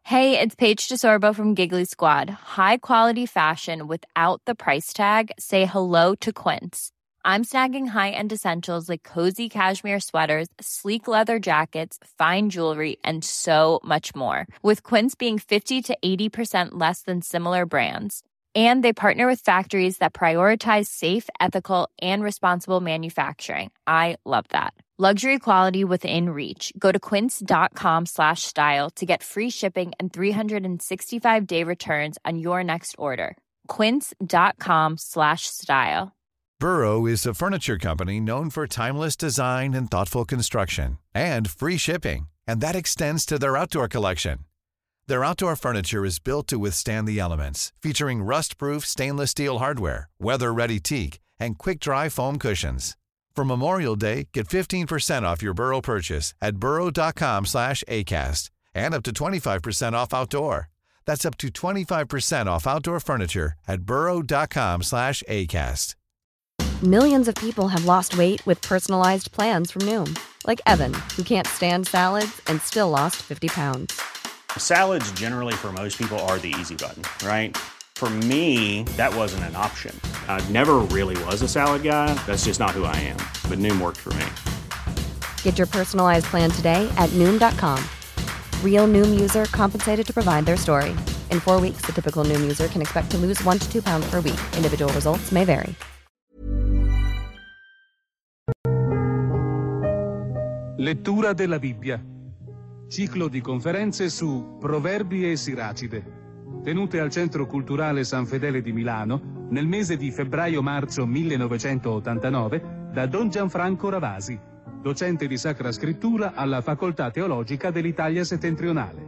Hey, it's Paige DeSorbo from Giggly Squad. High quality fashion without the price tag. Say hello to Quince. I'm snagging high-end essentials like cozy cashmere sweaters, sleek leather jackets, fine jewelry, and so much more. With Quince being 50 to 80% less than similar brands. And they partner with factories that prioritize safe, ethical, and responsible manufacturing. I love that. Luxury quality within reach. Go to quince.com/style to get free shipping and 365-day returns on your next order. Quince.com/style. Burrow is a furniture company known for timeless design and thoughtful construction, and free shipping, and that extends to their outdoor collection. Their outdoor furniture is built to withstand the elements, featuring rust-proof stainless steel hardware, weather-ready teak, and quick-dry foam cushions. For Memorial Day, get 15% off your Burrow purchase at burrow.com/acast, and up to 25% off outdoor. That's up to 25% off outdoor furniture at burrow.com/acast. Millions of people have lost weight with personalized plans from Noom. Like Evan, who can't stand salads and still lost 50 pounds. Salads generally for most people are the easy button, right? For me, that wasn't an option. I never really was a salad guy. That's just not who I am. But Noom worked for me. Get your personalized plan today at Noom.com. Real Noom user compensated to provide their story. In 4 weeks, the typical Noom user can expect to lose 1 to 2 pounds per week. Individual results may vary. Lettura della Bibbia. Ciclo di conferenze su Proverbi e Siracide, tenute al Centro Culturale San Fedele di Milano nel mese di febbraio-marzo 1989 da Don Gianfranco Ravasi, docente di Sacra Scrittura alla Facoltà Teologica dell'Italia Settentrionale.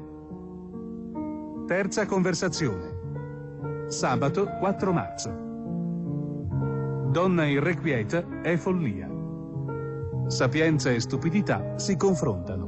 Terza conversazione. Sabato 4 marzo. Donna irrequieta è follia. Sapienza e stupidità si confrontano.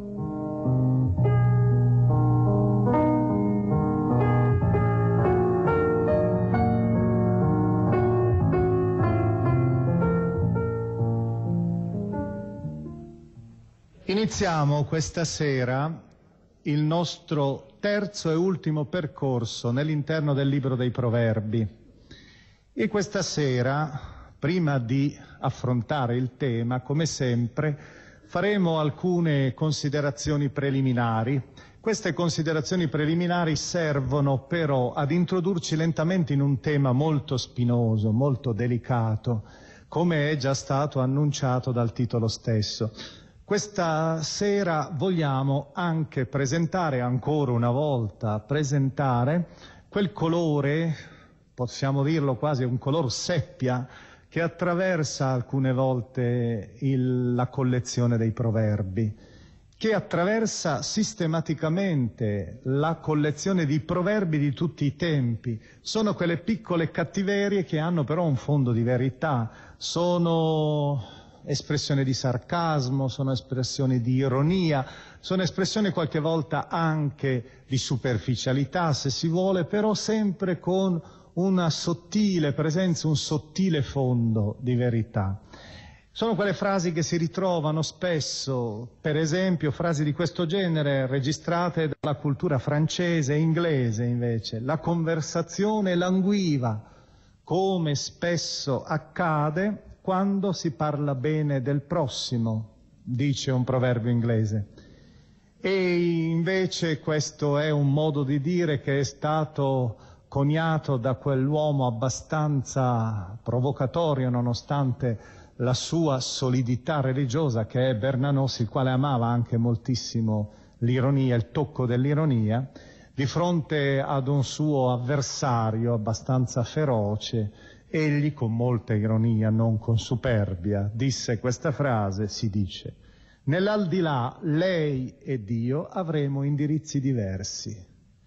Iniziamo questa sera il nostro terzo e ultimo percorso nell'interno del libro dei Proverbi. E questa sera, prima di affrontare il tema, come sempre, faremo alcune considerazioni preliminari. Queste considerazioni preliminari servono però ad introdurci lentamente in un tema molto spinoso, molto delicato, come è già stato annunciato dal titolo stesso. Questa sera vogliamo anche presentare, ancora una volta, quel colore, possiamo dirlo quasi un color seppia, che attraversa alcune volte la collezione dei proverbi, che attraversa sistematicamente la collezione di proverbi di tutti i tempi. Sono quelle piccole cattiverie che hanno però un fondo di verità, sono espressioni di sarcasmo, sono espressioni di ironia, sono espressioni qualche volta anche di superficialità, se si vuole, però sempre con una sottile presenza, un sottile fondo di verità. Sono quelle frasi che si ritrovano spesso, per esempio frasi di questo genere registrate dalla cultura francese e inglese invece. La conversazione languiva, come spesso accade quando si parla bene del prossimo, dice un proverbio inglese. E invece questo è un modo di dire che è stato coniato da quell'uomo abbastanza provocatorio nonostante la sua solidità religiosa, che è Bernanos, il quale amava anche moltissimo l'ironia, il tocco dell'ironia, di fronte ad un suo avversario abbastanza feroce. Egli, con molta ironia, non con superbia, disse questa frase, si dice: nell'aldilà lei ed io avremo indirizzi diversi.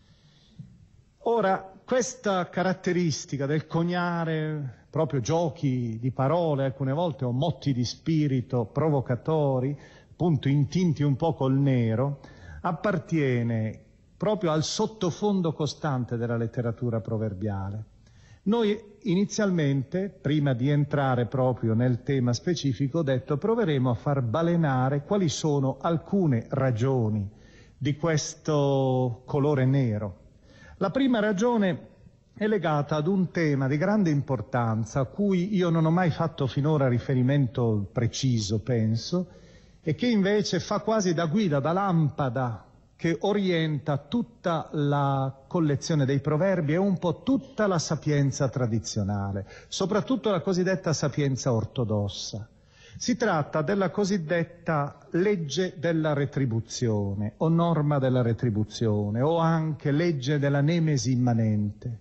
Ora, questa caratteristica del coniare proprio giochi di parole, alcune volte o motti di spirito provocatori, appunto intinti un po' col nero, appartiene proprio al sottofondo costante della letteratura proverbiale. Noi inizialmente, prima di entrare proprio nel tema specifico, ho detto proveremo a far balenare quali sono alcune ragioni di questo colore nero. La prima ragione è legata ad un tema di grande importanza a cui io non ho mai fatto finora riferimento preciso, penso, e che invece fa quasi da guida, da lampada che orienta tutta la collezione dei proverbi e un po' tutta la sapienza tradizionale, soprattutto la cosiddetta sapienza ortodossa. Si tratta della cosiddetta legge della retribuzione o norma della retribuzione o anche legge della nemesi immanente.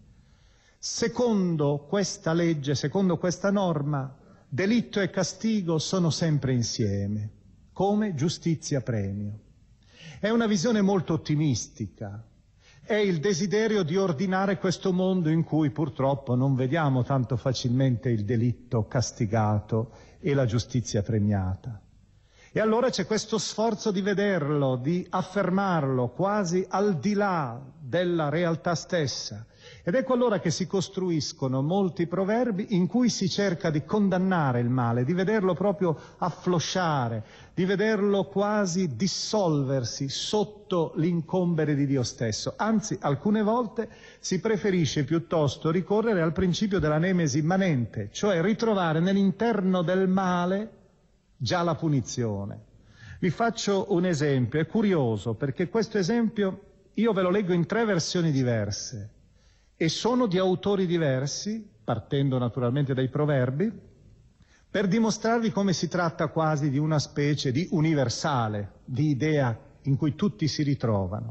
Secondo questa legge, secondo questa norma, delitto e castigo sono sempre insieme, come giustizia-premio. È una visione molto ottimistica, è il desiderio di ordinare questo mondo in cui purtroppo non vediamo tanto facilmente il delitto castigato e la giustizia premiata. E allora c'è questo sforzo di vederlo, di affermarlo quasi al di là della realtà stessa. Ed ecco allora che si costruiscono molti proverbi in cui si cerca di condannare il male, di vederlo proprio afflosciare, di vederlo quasi dissolversi sotto l'incombere di Dio stesso. Anzi, alcune volte si preferisce piuttosto ricorrere al principio della nemesi immanente, cioè ritrovare nell'interno del male già la punizione. Vi faccio un esempio, è curioso perché questo esempio io ve lo leggo in 3 versioni diverse e sono di autori diversi, partendo naturalmente dai proverbi, per dimostrarvi come si tratta quasi di una specie di universale, di idea in cui tutti si ritrovano.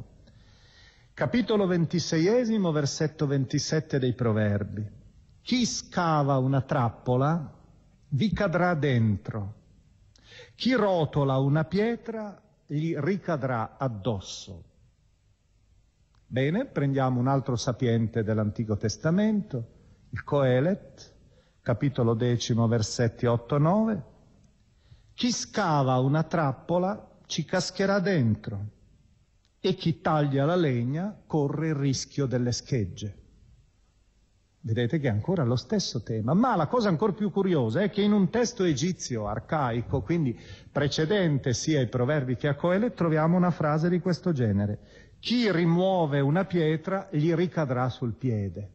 Capitolo 26, versetto 27 dei proverbi. Chi scava una trappola vi cadrà dentro. Chi rotola una pietra gli ricadrà addosso. Bene, prendiamo un altro sapiente dell'Antico Testamento, il Coelet, capitolo 10, versetti 8-9. Chi scava una trappola ci cascherà dentro e chi taglia la legna corre il rischio delle schegge. Vedete che è ancora lo stesso tema, ma la cosa ancora più curiosa è che in un testo egizio arcaico, quindi precedente sia ai proverbi che a Coelet, troviamo una frase di questo genere. Chi rimuove una pietra gli ricadrà sul piede.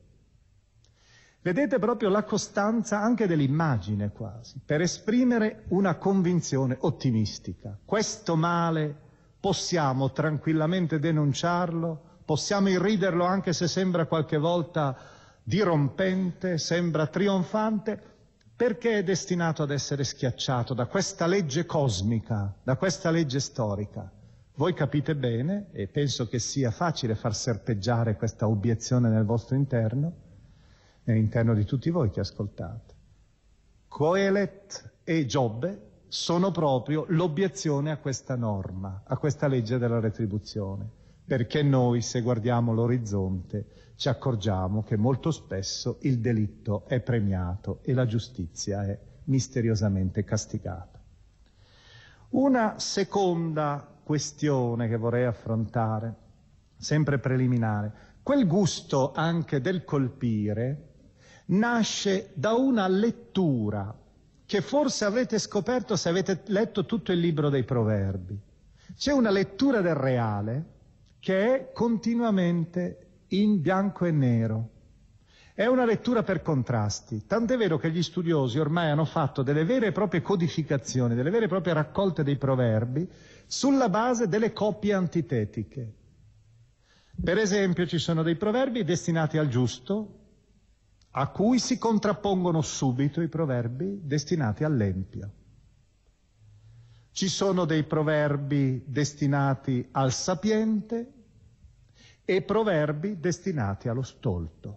Vedete proprio la costanza anche dell'immagine quasi, per esprimere una convinzione ottimistica. Questo male possiamo tranquillamente denunciarlo, possiamo irriderlo anche se sembra qualche volta dirompente, sembra trionfante, perché è destinato ad essere schiacciato da questa legge cosmica, da questa legge storica. Voi capite bene, e penso che sia facile far serpeggiare questa obiezione nel vostro interno, nell'interno di tutti voi che ascoltate. Coelet e Giobbe sono proprio l'obiezione a questa norma, a questa legge della retribuzione, perché noi, se guardiamo l'orizzonte, ci accorgiamo che molto spesso il delitto è premiato e la giustizia è misteriosamente castigata. Una seconda questione che vorrei affrontare, sempre preliminare, quel gusto anche del colpire nasce da una lettura che forse avrete scoperto se avete letto tutto il libro dei Proverbi. C'è una lettura del reale che è continuamente in bianco e nero. È una lettura per contrasti, tant'è vero che gli studiosi ormai hanno fatto delle vere e proprie codificazioni, delle vere e proprie raccolte dei proverbi sulla base delle coppie antitetiche. Per esempio ci sono dei proverbi destinati al giusto, a cui si contrappongono subito i proverbi destinati all'empio. Ci sono dei proverbi destinati al sapiente e proverbi destinati allo stolto.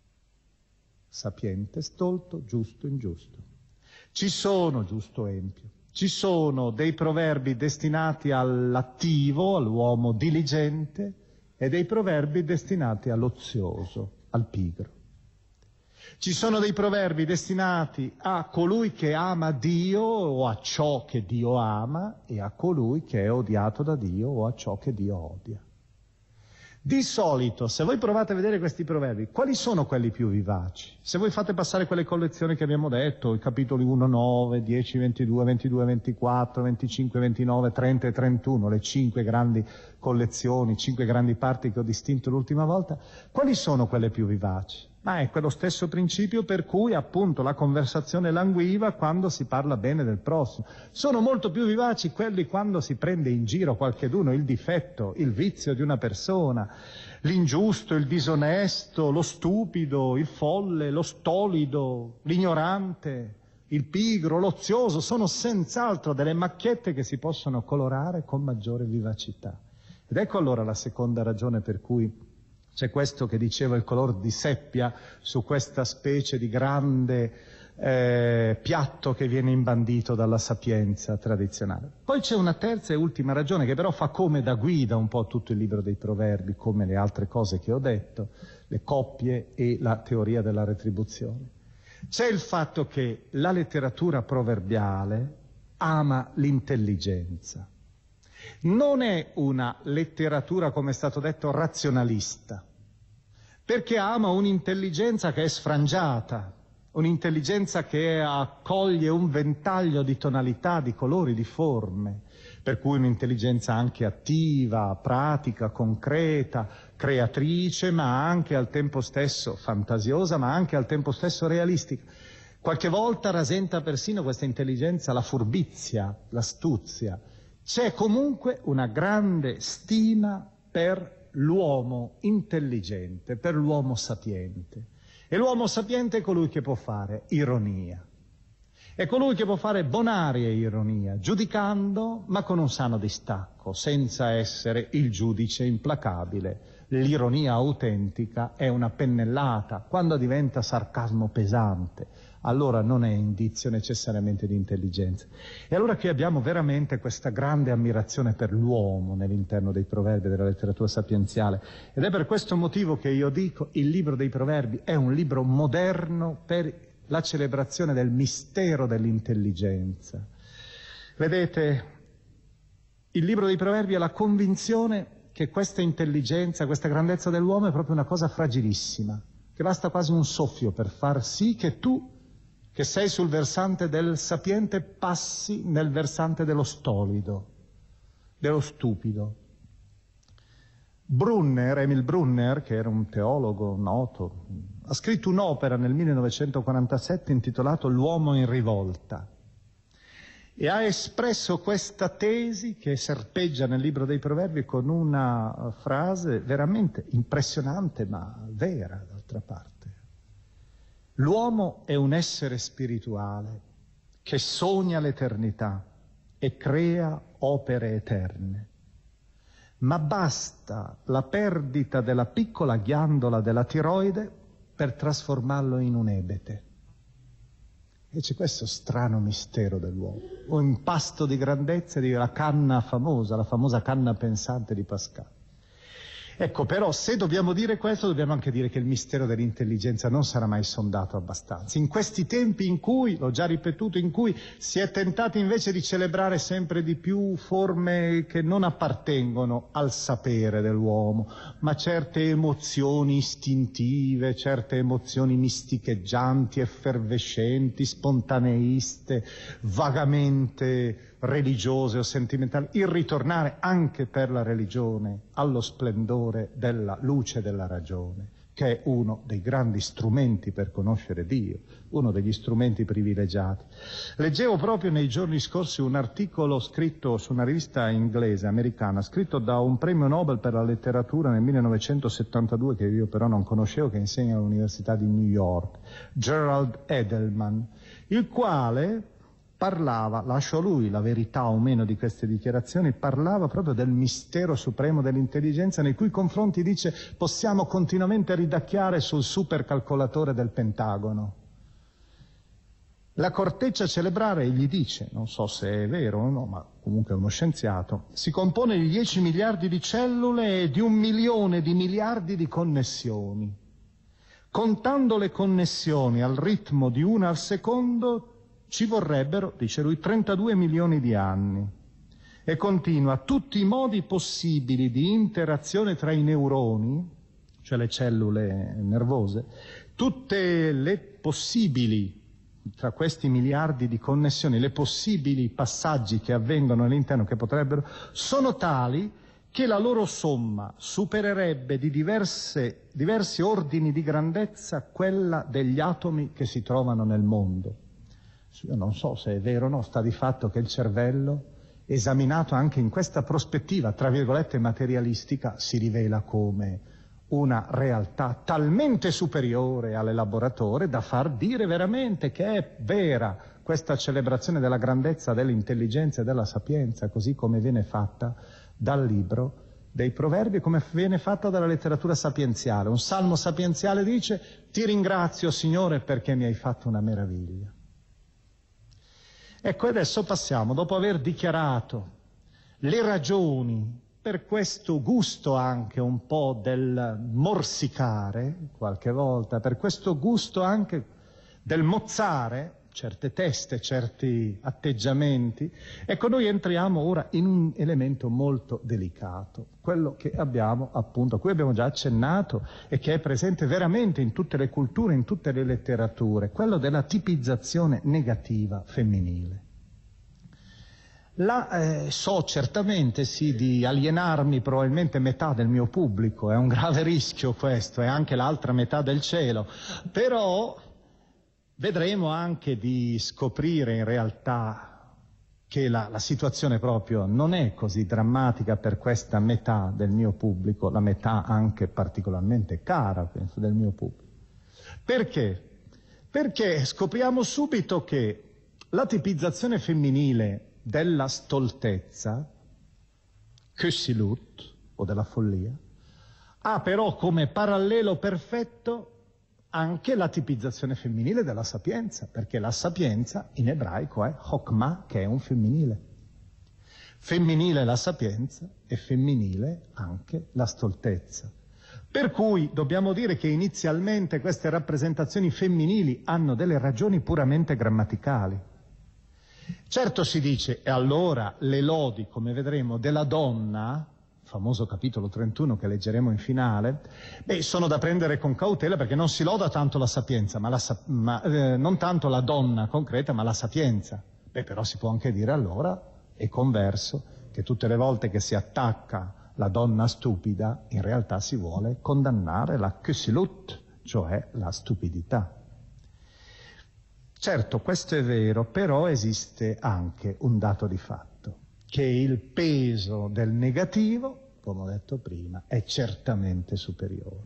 Sapiente, stolto, giusto, ingiusto. Ci sono, giusto, empio. Ci sono dei proverbi destinati all'attivo, all'uomo diligente, e dei proverbi destinati all'ozioso, al pigro. Ci sono dei proverbi destinati a colui che ama Dio o a ciò che Dio ama e a colui che è odiato da Dio o a ciò che Dio odia. Di solito, se voi provate a vedere questi proverbi, quali sono quelli più vivaci? Se voi fate passare quelle collezioni che abbiamo detto, i capitoli 1, 9, 10, 22, 22, 24, 25, 29, 30 e 31, le 5 grandi collezioni, 5 grandi parti che ho distinto l'ultima volta, quali sono quelle più vivaci? Ma è quello stesso principio per cui appunto la conversazione languiva quando si parla bene del prossimo. Sono molto più vivaci quelli quando si prende in giro qualcheduno, il difetto, il vizio di una persona, l'ingiusto, il disonesto, lo stupido, il folle, lo stolido, l'ignorante, il pigro, l'ozioso. Sono senz'altro delle macchiette che si possono colorare con maggiore vivacità. Ed ecco allora la seconda ragione per cui c'è questo che diceva il color di seppia su questa specie di grande piatto che viene imbandito dalla sapienza tradizionale. Poi c'è una terza e ultima ragione che però fa come da guida un po' tutto il libro dei proverbi, come le altre cose che ho detto, le coppie e la teoria della retribuzione. C'è il fatto che la letteratura proverbiale ama l'intelligenza. Non è una letteratura, come è stato detto, razionalista, perché ama un'intelligenza che è sfrangiata, un'intelligenza che accoglie un ventaglio di tonalità, di colori, di forme, per cui un'intelligenza anche attiva, pratica, concreta, creatrice, ma anche al tempo stesso fantasiosa, ma anche al tempo stesso realistica. Qualche volta rasenta persino questa intelligenza la furbizia, l'astuzia. C'è comunque una grande stima per l'uomo intelligente, per l'uomo sapiente. E l'uomo sapiente è colui che può fare ironia. È colui che può fare bonaria ironia, giudicando ma con un sano distacco, senza essere il giudice implacabile. L'ironia autentica è una pennellata. Quando diventa sarcasmo pesante, allora non è indizio necessariamente di intelligenza. E allora qui abbiamo veramente questa grande ammirazione per l'uomo nell'interno dei proverbi della letteratura sapienziale. Ed è per questo motivo che io dico il libro dei proverbi è un libro moderno per la celebrazione del mistero dell'intelligenza. Vedete, il libro dei proverbi è la convinzione che questa intelligenza, questa grandezza dell'uomo è proprio una cosa fragilissima, che basta quasi un soffio per far sì che tu, che sei sul versante del sapiente, passi nel versante dello stolido, dello stupido. Emil Brunner, che era un teologo noto, ha scritto un'opera nel 1947 intitolato L'uomo in rivolta e ha espresso questa tesi che serpeggia nel libro dei proverbi con una frase veramente impressionante ma vera d'altra parte. L'uomo è un essere spirituale che sogna l'eternità e crea opere eterne. Ma basta la perdita della piccola ghiandola della tiroide per trasformarlo in un ebete. E c'è questo strano mistero dell'uomo, un impasto di grandezza della canna famosa, la famosa canna pensante di Pascal. Ecco, però, se dobbiamo dire questo, dobbiamo anche dire che il mistero dell'intelligenza non sarà mai sondato abbastanza. In questi tempi in cui, l'ho già ripetuto, in cui si è tentati invece di celebrare sempre di più forme che non appartengono al sapere dell'uomo, ma certe emozioni istintive, certe emozioni misticheggianti, effervescenti, spontaneiste, vagamente religiose o sentimentali, il ritornare anche per la religione allo splendore della luce della ragione, che è uno dei grandi strumenti per conoscere Dio, uno degli strumenti privilegiati. Leggevo proprio nei giorni scorsi un articolo scritto su una rivista inglese, americana, scritto da un premio Nobel per la letteratura nel 1972, che io però non conoscevo, che insegna all'Università di New York, Gerald Edelman, il quale parlava, lascio a lui la verità o meno di queste dichiarazioni, parlava proprio del mistero supremo dell'intelligenza, nei cui confronti dice possiamo continuamente ridacchiare sul supercalcolatore del Pentagono. La corteccia cerebrale, gli dice, non so se è vero o no, ma comunque è uno scienziato, si compone di 10 miliardi di cellule e di 1 milione di miliardi di connessioni. Contando le connessioni al ritmo di una al secondo, ci vorrebbero, dice lui, 32 milioni di anni. E continua: tutti i modi possibili di interazione tra i neuroni, cioè le cellule nervose, tutte le possibili, tra questi miliardi di connessioni, le possibili passaggi che avvengono all'interno, che potrebbero, sono tali che la loro somma supererebbe di diversi ordini di grandezza quella degli atomi che si trovano nel mondo. Io non so se è vero o no, sta di fatto che il cervello, esaminato anche in questa prospettiva, tra virgolette, materialistica, si rivela come una realtà talmente superiore all'elaboratore da far dire veramente che è vera questa celebrazione della grandezza dell'intelligenza e della sapienza, così come viene fatta dal libro dei Proverbi, come viene fatta dalla letteratura sapienziale. Un salmo sapienziale dice: ti ringrazio, Signore, perché mi hai fatto una meraviglia. Ecco, adesso passiamo, dopo aver dichiarato le ragioni per questo gusto anche un po' del morsicare, qualche volta, per questo gusto anche del mozzare certe teste, certi atteggiamenti, ecco, noi entriamo ora in un elemento molto delicato, quello che abbiamo appunto, a cui abbiamo già accennato e che è presente veramente in tutte le culture, in tutte le letterature, quello della tipizzazione negativa femminile. So certamente sì di alienarmi probabilmente metà del mio pubblico, è un grave rischio questo, è anche l'altra metà del cielo, però vedremo anche di scoprire in realtà che la situazione proprio non è così drammatica per questa metà del mio pubblico, la metà anche particolarmente cara, penso, del mio pubblico. Perché? Perché scopriamo subito che la tipizzazione femminile della stoltezza, Kösilut, o della follia, ha però come parallelo perfetto anche la tipizzazione femminile della sapienza, perché la sapienza in ebraico è Chokmah, che è un femminile. Femminile la sapienza e femminile anche la stoltezza. Per cui dobbiamo dire che inizialmente queste rappresentazioni femminili hanno delle ragioni puramente grammaticali. Certo, si dice, e allora le lodi, come vedremo, della donna, famoso capitolo 31 che leggeremo in finale, sono da prendere con cautela, perché non si loda tanto la sapienza, non tanto la donna concreta, ma la sapienza. Però si può anche dire allora, e converso, che tutte le volte che si attacca la donna stupida, in realtà si vuole condannare la Kösilut, cioè la stupidità. Certo, questo è vero, però esiste anche un dato di fatto, che il peso del negativo, come ho detto prima, è certamente superiore.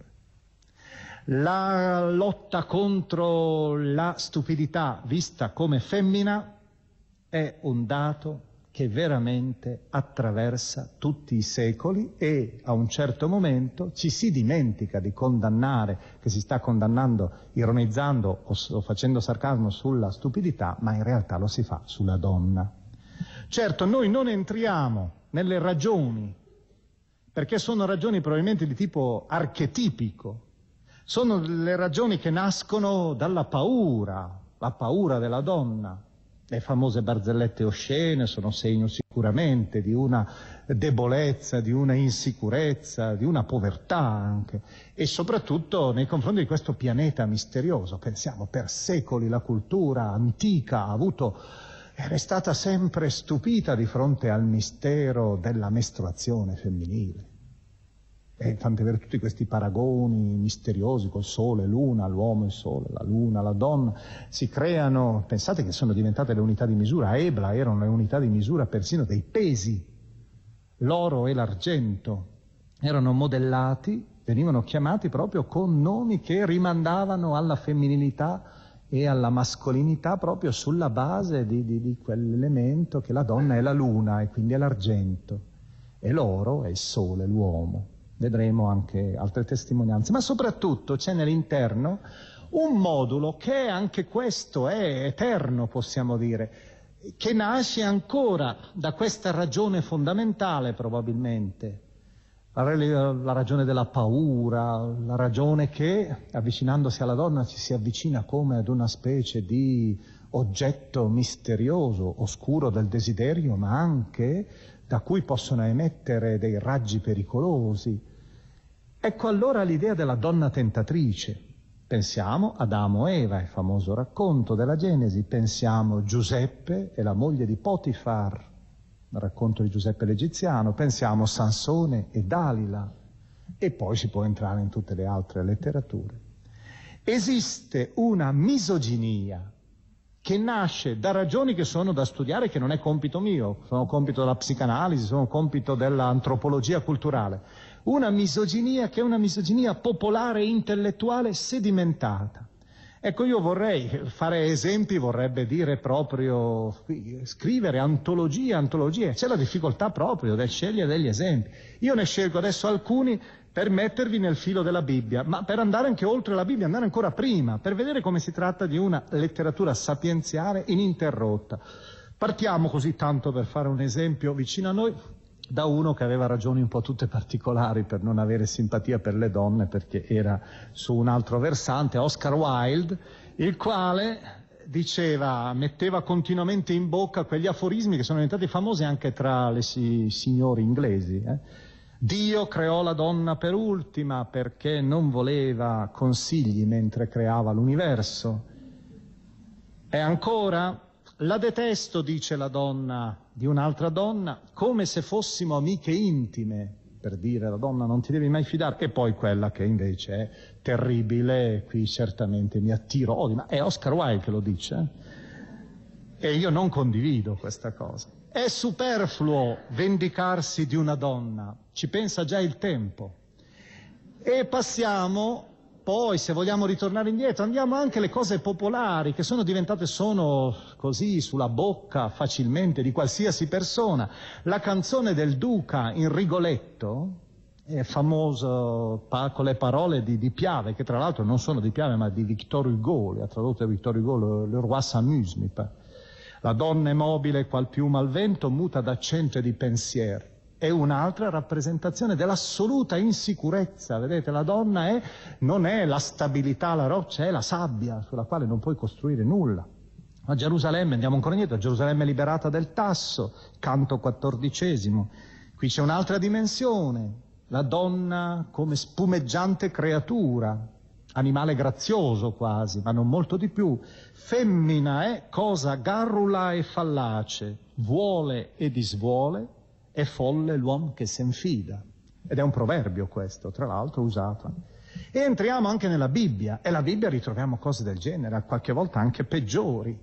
La lotta contro la stupidità vista come femmina è un dato che veramente attraversa tutti i secoli e a un certo momento ci si dimentica di condannare, che si sta condannando, ironizzando o facendo sarcasmo sulla stupidità, ma in realtà lo si fa sulla donna. Certo, noi non entriamo nelle ragioni, perché sono ragioni probabilmente di tipo archetipico, sono le ragioni che nascono dalla paura, la paura della donna. Le famose barzellette oscene sono segno sicuramente di una debolezza, di una insicurezza, di una povertà anche, e soprattutto nei confronti di questo pianeta misterioso. Pensiamo, per secoli la cultura antica è stata sempre stupita di fronte al mistero della mestruazione femminile. Tant'è vero tutti questi paragoni misteriosi col sole, luna, l'uomo e il sole, la luna, la donna, si creano, pensate che sono diventate le unità di misura, a Ebla erano le unità di misura persino dei pesi, l'oro e l'argento erano modellati, venivano chiamati proprio con nomi che rimandavano alla femminilità e alla mascolinità proprio sulla base di quell'elemento che la donna è la luna e quindi è l'argento, e l'oro è il sole, l'uomo. Vedremo anche altre testimonianze, ma soprattutto c'è nell'interno un modulo che anche questo è eterno, possiamo dire, che nasce ancora da questa ragione fondamentale probabilmente, la ragione della paura, la ragione che avvicinandosi alla donna ci si avvicina come ad una specie di oggetto misterioso, oscuro del desiderio, ma anche da cui possono emettere dei raggi pericolosi. Ecco allora l'idea della donna tentatrice. Pensiamo Adamo e Eva, il famoso racconto della Genesi, pensiamo Giuseppe e la moglie di Potifar, il racconto di Giuseppe l'Egiziano, pensiamo Sansone e Dalila, e poi si può entrare in tutte le altre letterature. Esiste una misoginia che nasce da ragioni che sono da studiare, che non è compito mio, sono compito della psicanalisi, sono compito dell'antropologia culturale. Una misoginia che è una misoginia popolare e intellettuale sedimentata. Ecco, io vorrei fare esempi, vorrebbe dire proprio scrivere antologie, c'è la difficoltà proprio del scegliere degli esempi. Io ne scelgo adesso alcuni per mettervi nel filo della Bibbia, ma per andare anche oltre la Bibbia, andare ancora prima, per vedere come si tratta di una letteratura sapienziale ininterrotta. Partiamo così tanto per fare un esempio vicino a noi, da uno che aveva ragioni un po' tutte particolari per non avere simpatia per le donne, perché era su un altro versante, Oscar Wilde, il quale diceva, metteva continuamente in bocca quegli aforismi che sono diventati famosi anche tra le signori inglesi. Dio creò la donna per ultima perché non voleva consigli mentre creava l'universo. E ancora, la detesto, dice la donna di un'altra donna, come se fossimo amiche intime, per dire la donna non ti devi mai fidare, e poi quella che invece è terribile, qui certamente mi attiro odio, ma è Oscar Wilde che lo dice, e io non condivido questa cosa. È superfluo vendicarsi di una donna, ci pensa già il tempo. E passiamo, poi se vogliamo ritornare indietro, andiamo anche alle cose popolari che sono diventate, sono così sulla bocca facilmente di qualsiasi persona. La canzone del Duca in Rigoletto è famoso con le parole di Piave, che tra l'altro non sono di Piave ma di Victor Hugo, le ha tradotte Victor Hugo, le roi s'amuse, mi pare. La donna è mobile qual piuma al vento, muta d'accento e di pensiero. È un'altra rappresentazione dell'assoluta insicurezza. Vedete, la donna non è la stabilità, la roccia, è la sabbia sulla quale non puoi costruire nulla. A Gerusalemme, andiamo ancora indietro, a Gerusalemme liberata del tasso, canto 14. Qui c'è un'altra dimensione, la donna come spumeggiante creatura, animale grazioso quasi, ma non molto di più. Femmina è cosa garrula e fallace, vuole e disvuole, è folle l'uomo che se infida. Ed è un proverbio questo, tra l'altro usato. E entriamo anche nella Bibbia, e la Bibbia ritroviamo cose del genere, qualche volta anche peggiori.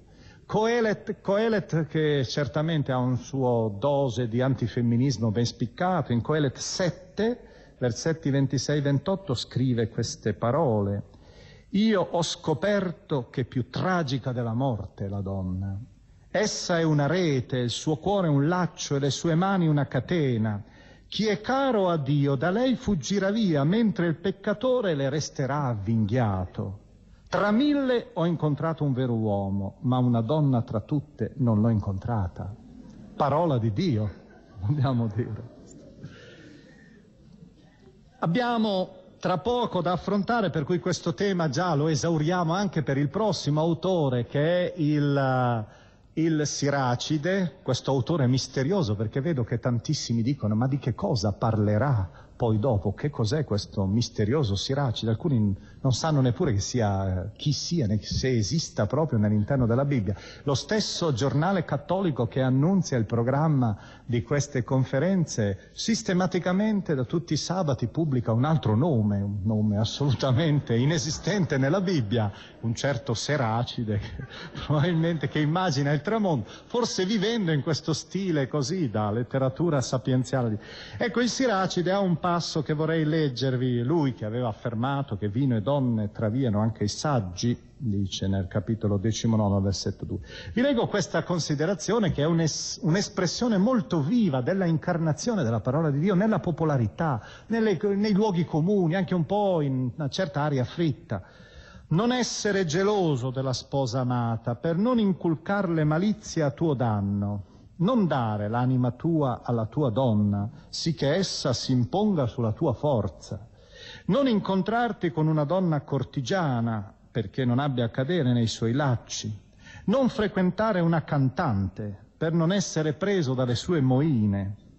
Coelet, che certamente ha un suo dose di antifemminismo ben spiccato, in Coelet 7, versetti 26-28, scrive queste parole: io ho scoperto che più tragica della morte è la donna. Essa è una rete, il suo cuore un laccio e le sue mani una catena. Chi è caro a Dio da lei fuggirà via, mentre il peccatore le resterà avvinghiato. Tra 1000 ho incontrato un vero uomo, ma una donna tra tutte non l'ho incontrata. Parola di Dio, dobbiamo dire. Abbiamo tra poco da affrontare, per cui questo tema già lo esauriamo anche per il prossimo autore, che è il Siracide, questo autore misterioso, perché vedo che tantissimi dicono ma di che cosa parlerà poi dopo, che cos'è questo misterioso Siracide? Alcuni non sanno neppure chi sia, se esista proprio nell'interno della Bibbia. Lo stesso giornale cattolico che annunzia il programma di queste conferenze sistematicamente da tutti i sabati pubblica un altro nome, un nome assolutamente inesistente nella Bibbia, un certo Seracide, probabilmente che immagina il tramonto, forse vivendo in questo stile così da letteratura sapienziale. Ecco, il Siracide ha un passo che vorrei leggervi, lui che aveva affermato che vino e donne traviano anche i saggi, dice nel capitolo 19, versetto 2. Vi leggo questa considerazione che è un'espressione molto viva della incarnazione della parola di Dio nella popolarità, nei luoghi comuni, anche un po' in una certa aria fritta. Non essere geloso della sposa amata, per non inculcarle malizia a tuo danno. Non dare l'anima tua alla tua donna, sì che essa si imponga sulla tua forza. Non incontrarti con una donna cortigiana, perché non abbia a cadere nei suoi lacci. Non frequentare una cantante, per non essere preso dalle sue moine.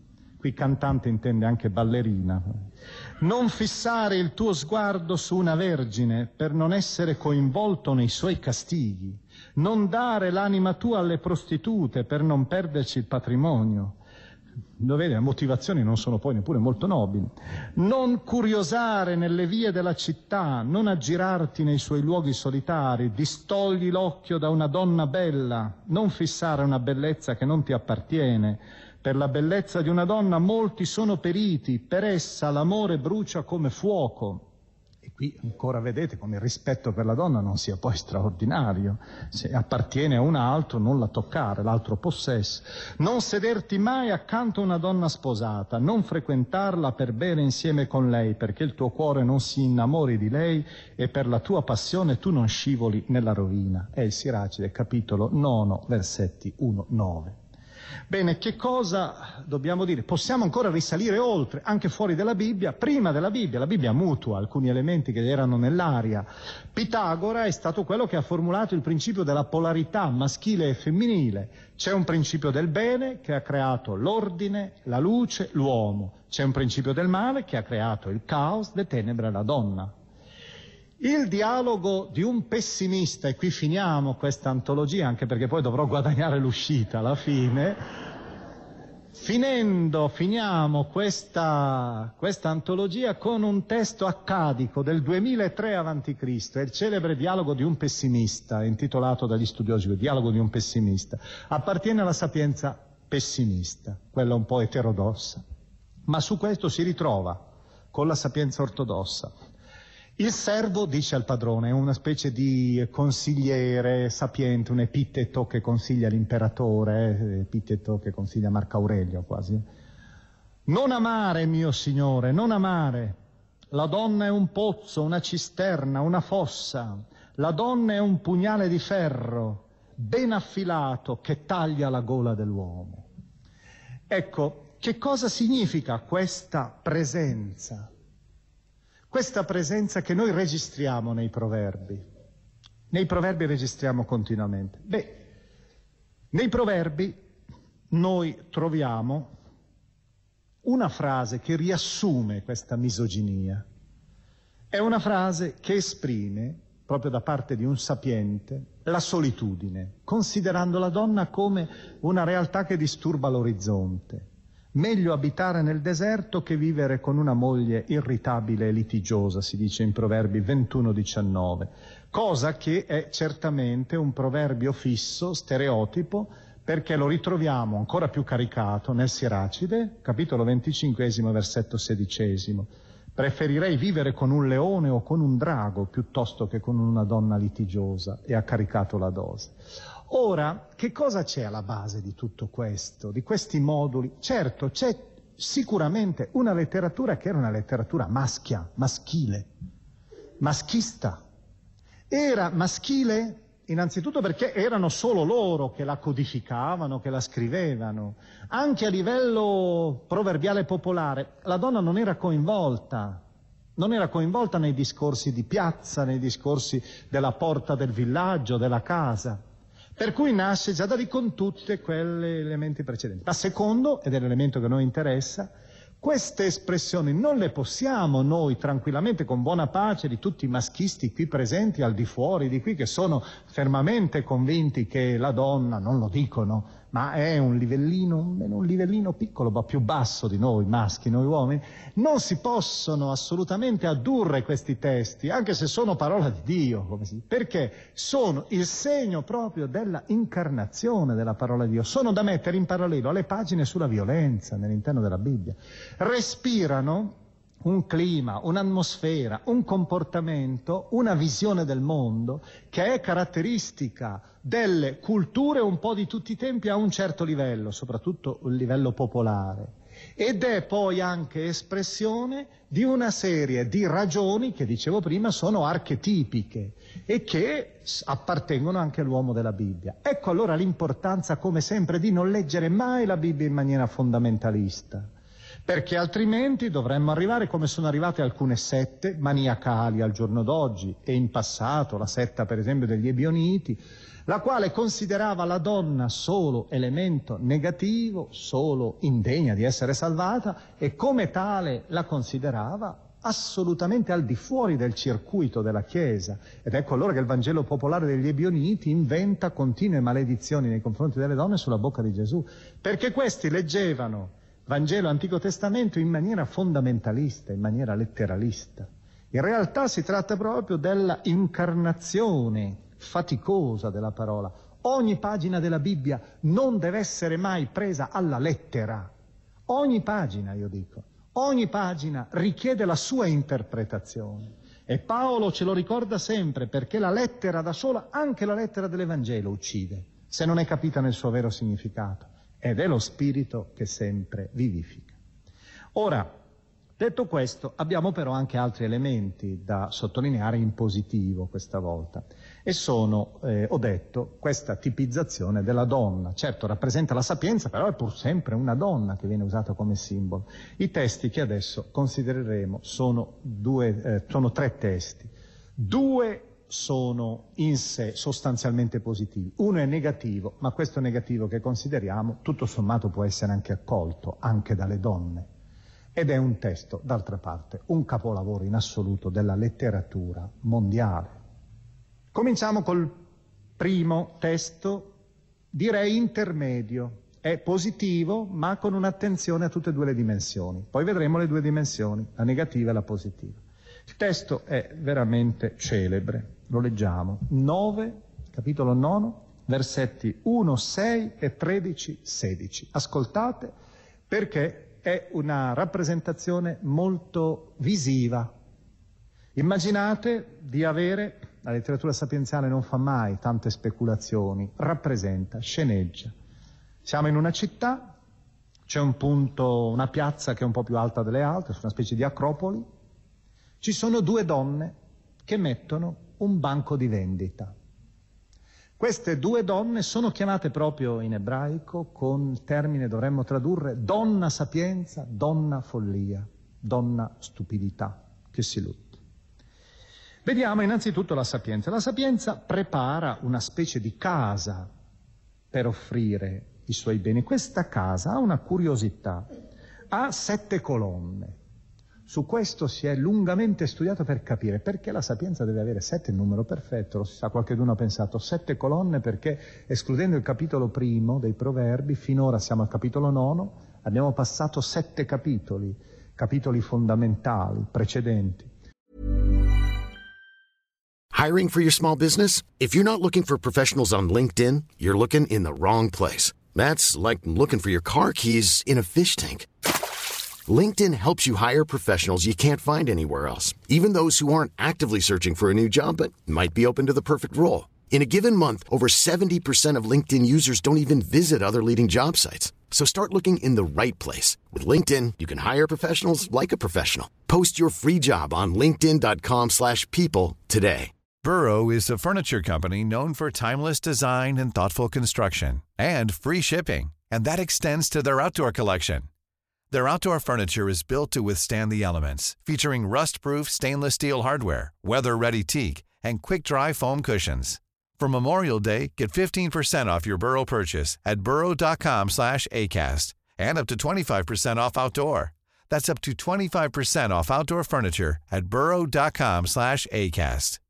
qui cantante intende anche ballerina. Non fissare il tuo sguardo su una vergine per non essere coinvolto nei suoi castighi. Non dare l'anima tua alle prostitute per non perderci il patrimonio. Dove le motivazioni non sono poi neppure molto nobili. Non curiosare nelle vie della città, non aggirarti nei suoi luoghi solitari, distogli l'occhio da una donna bella, non fissare una bellezza che non ti appartiene. Per la bellezza di una donna molti sono periti, per essa l'amore brucia come fuoco. E qui ancora vedete come il rispetto per la donna non sia poi straordinario. Se appartiene a un altro, non la toccare, l'altro possesso. Non sederti mai accanto a una donna sposata, non frequentarla per bere insieme con lei, perché il tuo cuore non si innamori di lei e per la tua passione tu non scivoli nella rovina. È il Siracide, capitolo 9, versetti 1-9. Bene, che cosa dobbiamo dire? Possiamo ancora risalire oltre, anche fuori dalla Bibbia, prima della Bibbia. La Bibbia mutua alcuni elementi che erano nell'aria. Pitagora è stato quello che ha formulato il principio della polarità maschile e femminile. C'è un principio del bene che ha creato l'ordine, la luce, l'uomo. C'è un principio del male che ha creato il caos, le tenebre e la donna. Il dialogo di un pessimista, e qui finiamo questa antologia, anche perché poi dovrò guadagnare l'uscita alla fine. Finiamo questa antologia con un testo accadico del 2003 a.C., è il celebre dialogo di un pessimista, intitolato dagli studiosi il dialogo di un pessimista. Appartiene alla sapienza pessimista, quella un po' eterodossa, ma su questo si ritrova con la sapienza ortodossa. Il servo dice al padrone, è una specie di consigliere sapiente, un epiteto che consiglia l'imperatore, epiteto che consiglia Marco Aurelio quasi. Non amare, mio signore, non amare. La donna è un pozzo, una cisterna, una fossa. La donna è un pugnale di ferro, ben affilato, che taglia la gola dell'uomo. Ecco, che cosa significa questa presenza? Questa presenza che noi registriamo nei proverbi. Nei proverbi registriamo continuamente. Nei proverbi noi troviamo una frase che riassume questa misoginia. È una frase che esprime, proprio da parte di un sapiente, la solitudine, considerando la donna come una realtà che disturba l'orizzonte. Meglio abitare nel deserto che vivere con una moglie irritabile e litigiosa, si dice in Proverbi 21-19, cosa che è certamente un proverbio fisso, stereotipo, perché lo ritroviamo ancora più caricato nel Siracide, capitolo 25, versetto 16. Preferirei vivere con un leone o con un drago piuttosto che con una donna litigiosa, e ha caricato la dose. Ora, che cosa c'è alla base di tutto questo, di questi moduli? Certo, c'è sicuramente una letteratura che era una letteratura maschile, maschista. Era maschile innanzitutto perché erano solo loro che la codificavano, che la scrivevano. Anche a livello proverbiale popolare, la donna non era coinvolta nei discorsi di piazza, nei discorsi della porta del villaggio, della casa. Per cui nasce già da lì con tutti quegli elementi precedenti. Ma secondo, ed è l'elemento che a noi interessa, queste espressioni non le possiamo noi tranquillamente, con buona pace di tutti i maschisti qui presenti, al di fuori di qui, che sono fermamente convinti che la donna, non lo dicono, ma è un livellino piccolo, ma più basso di noi maschi, noi uomini, non si possono assolutamente addurre questi testi, anche se sono parola di Dio, perché sono il segno proprio della incarnazione della parola di Dio, sono da mettere in parallelo alle pagine sulla violenza nell'interno della Bibbia, respirano un clima, un'atmosfera, un comportamento, una visione del mondo che è caratteristica delle culture un po' di tutti i tempi a un certo livello, soprattutto il livello popolare, ed è poi anche espressione di una serie di ragioni che, dicevo prima, sono archetipiche e che appartengono anche all'uomo della Bibbia. Ecco allora l'importanza, come sempre, di non leggere mai la Bibbia in maniera fondamentalista, perché altrimenti dovremmo arrivare come sono arrivate alcune sette maniacali al giorno d'oggi e in passato, la setta per esempio degli Ebioniti, la quale considerava la donna solo elemento negativo, solo indegna di essere salvata, e come tale la considerava assolutamente al di fuori del circuito della Chiesa. Ed ecco allora che il Vangelo popolare degli Ebioniti inventa continue maledizioni nei confronti delle donne sulla bocca di Gesù, perché questi leggevano Vangelo Antico Testamento in maniera fondamentalista, in maniera letteralista. In realtà si tratta proprio della incarnazione faticosa della parola. Ogni pagina della Bibbia non deve essere mai presa alla lettera. Ogni pagina, io dico. Ogni pagina richiede la sua interpretazione e Paolo ce lo ricorda sempre, perché la lettera da sola, anche la lettera dell'Evangelo, uccide se non è capita nel suo vero significato, ed è lo Spirito che sempre vivifica. Ora, detto questo, abbiamo però anche altri elementi da sottolineare in positivo questa volta, e sono, ho detto, questa tipizzazione della donna. Certo, rappresenta la sapienza, però è pur sempre una donna che viene usata come simbolo. I testi che adesso considereremo sono tre testi. Due sono in sé sostanzialmente positivi. Uno è negativo, ma questo negativo che consideriamo, tutto sommato, può essere anche accolto, anche dalle donne. Ed è un testo, d'altra parte, un capolavoro in assoluto della letteratura mondiale. Cominciamo col primo testo, direi intermedio. È positivo, ma con un'attenzione a tutte e due le dimensioni. Poi vedremo le due dimensioni, la negativa e la positiva. Il testo è veramente celebre, lo leggiamo. Capitolo 9, versetti 1, 6 e 13, 16. Ascoltate, perché è una rappresentazione molto visiva. Immaginate di avere, la letteratura sapienziale non fa mai tante speculazioni, rappresenta, sceneggia. Siamo in una città, c'è un punto, una piazza che è un po' più alta delle altre, una specie di acropoli. Ci sono due donne che mettono un banco di vendita. Queste due donne sono chiamate proprio in ebraico con il termine, dovremmo tradurre, donna sapienza, donna follia, donna stupidità, che si lutta. Vediamo innanzitutto la sapienza. La sapienza prepara una specie di casa per offrire i suoi beni. Questa casa ha una curiosità, ha 7 colonne. Su questo si è lungamente studiato per capire perché la sapienza deve avere 7, il numero perfetto. Lo si sa, qualcuno ha pensato 7 colonne perché, escludendo il capitolo primo dei Proverbi, finora siamo al capitolo 9, abbiamo passato 7 capitoli fondamentali, precedenti. Hiring for your small business? If you're not looking for professionals on LinkedIn, you're looking in the wrong place. That's like looking for your car keys in a fish tank. LinkedIn helps you hire professionals you can't find anywhere else, even those who aren't actively searching for a new job but might be open to the perfect role. In a given month, over 70% of LinkedIn users don't even visit other leading job sites. So start looking in the right place. With LinkedIn, you can hire professionals like a professional. Post your free job on linkedin.com/people today. Burrow is a furniture company known for timeless design and thoughtful construction, and free shipping, and that extends to their outdoor collection. Their outdoor furniture is built to withstand the elements, featuring rust-proof stainless steel hardware, weather-ready teak, and quick-dry foam cushions. For Memorial Day, get 15% off your Burrow purchase at burrow.com/acast, and up to 25% off outdoor. That's up to 25% off outdoor furniture at burrow.com/acast.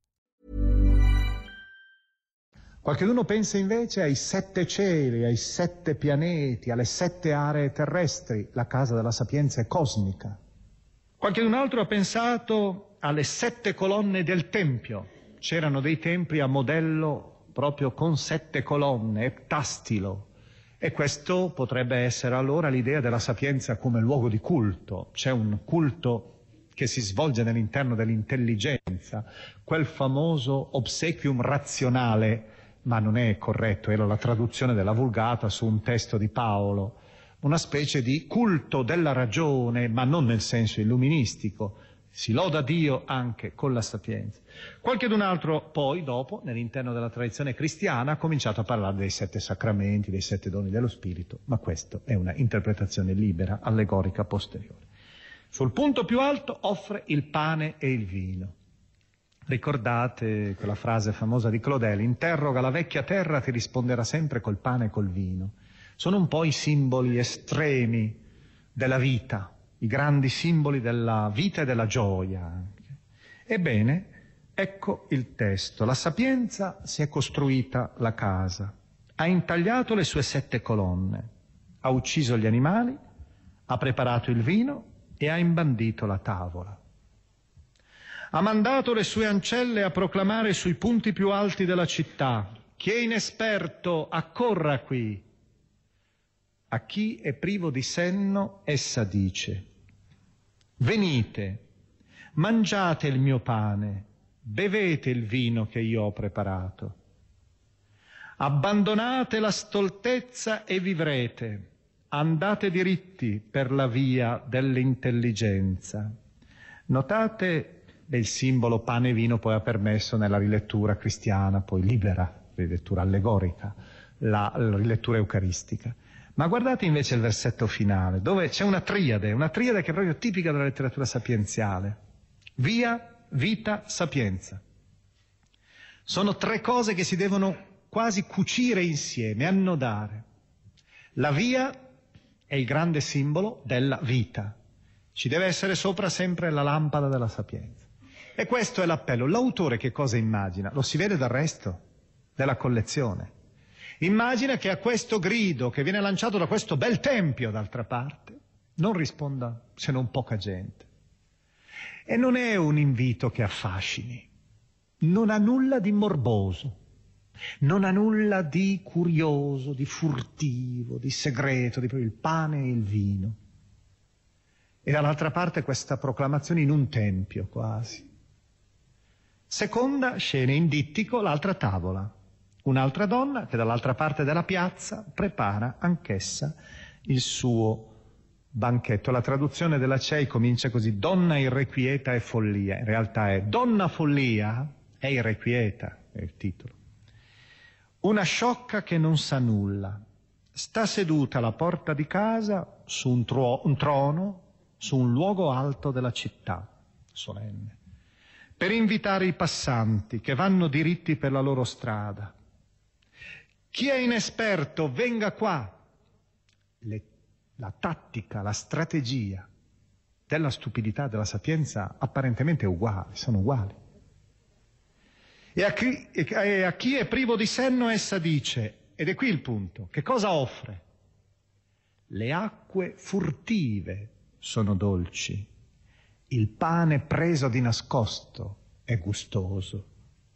Qualcuno pensa invece ai 7 cieli, ai 7 pianeti, alle 7 aree terrestri. La casa della sapienza è cosmica. Qualcun altro ha pensato alle 7 colonne del Tempio. C'erano dei templi a modello proprio con 7 colonne, eptastilo. E questo potrebbe essere allora l'idea della sapienza come luogo di culto. C'è un culto che si svolge all'interno dell'intelligenza, quel famoso obsequium razionale, ma non è corretto, era la traduzione della Vulgata su un testo di Paolo, una specie di culto della ragione, ma non nel senso illuministico. Si loda Dio anche con la sapienza. Qualcun altro poi, dopo, nell'interno della tradizione cristiana, ha cominciato a parlare dei 7 sacramenti, dei 7 doni dello Spirito, ma questa è una interpretazione libera, allegorica, posteriore. Sul punto più alto offre il pane e il vino. Ricordate quella frase famosa di Claudel: interroga la vecchia terra, ti risponderà sempre col pane e col vino. Sono un po' i simboli estremi della vita, i grandi simboli della vita e della gioia anche. Ebbene, ecco il testo. La sapienza si è costruita la casa, ha intagliato le sue 7 colonne, ha ucciso gli animali, ha preparato il vino e ha imbandito la tavola. Ha mandato le sue ancelle a proclamare sui punti più alti della città: chi è inesperto accorra qui. A chi è privo di senno essa dice: venite, mangiate il mio pane, bevete il vino che io ho preparato. Abbandonate la stoltezza e vivrete, andate diritti per la via dell'intelligenza. Notate il simbolo pane e vino poi ha permesso nella rilettura cristiana, poi libera, rilettura allegorica, la rilettura eucaristica. Ma guardate invece il versetto finale, dove c'è una triade che è proprio tipica della letteratura sapienziale. Via, vita, sapienza. Sono 3 cose che si devono quasi cucire insieme, annodare. La via è il grande simbolo della vita. Ci deve essere sopra sempre la lampada della sapienza. E questo è l'appello. L'autore che cosa immagina? Lo si vede dal resto della collezione. Immagina che a questo grido che viene lanciato da questo bel tempio, d'altra parte, non risponda se non poca gente. E non è un invito che affascini, non ha nulla di morboso, non ha nulla di curioso, di furtivo, di segreto, di il pane e il vino. E dall'altra parte questa proclamazione in un tempio quasi. Seconda scena in dittico, l'altra tavola. Un'altra donna che dall'altra parte della piazza prepara anch'essa il suo banchetto. La traduzione della CEI comincia così: donna irrequieta e follia. In realtà è donna follia e irrequieta, è il titolo. Una sciocca che non sa nulla. Sta seduta alla porta di casa su un trono, su un luogo alto della città, solenne, per invitare i passanti che vanno diritti per la loro strada. Chi è inesperto venga qua. La tattica, la strategia della stupidità, della sapienza apparentemente uguali, sono uguali. E a chi è privo di senno essa dice, ed è qui il punto, che cosa offre? Le acque furtive sono dolci, il pane preso di nascosto è gustoso.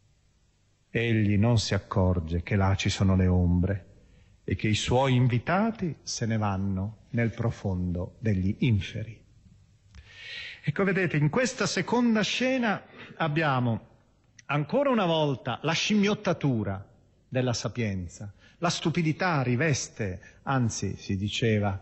Egli non si accorge che là ci sono le ombre e che i suoi invitati se ne vanno nel profondo degli inferi. Ecco, vedete, in questa seconda scena abbiamo ancora una volta la scimmiottatura della sapienza. La stupidità riveste, anzi si diceva,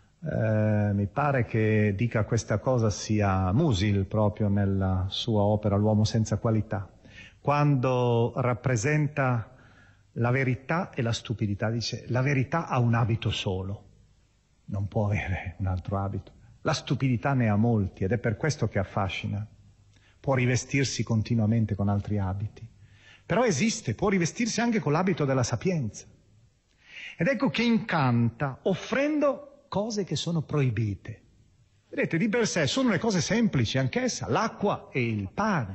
mi pare che dica questa cosa sia Musil proprio nella sua opera L'uomo senza qualità, quando rappresenta la verità e la stupidità, dice la verità ha un abito solo, non può avere un altro abito. La stupidità ne ha molti ed è per questo che affascina. Può rivestirsi continuamente con altri abiti, però esiste, può rivestirsi anche con l'abito della sapienza. Ed ecco che incanta offrendo cose che sono proibite. Vedete, di per sé sono le cose semplici anch'essa, l'acqua e il pane,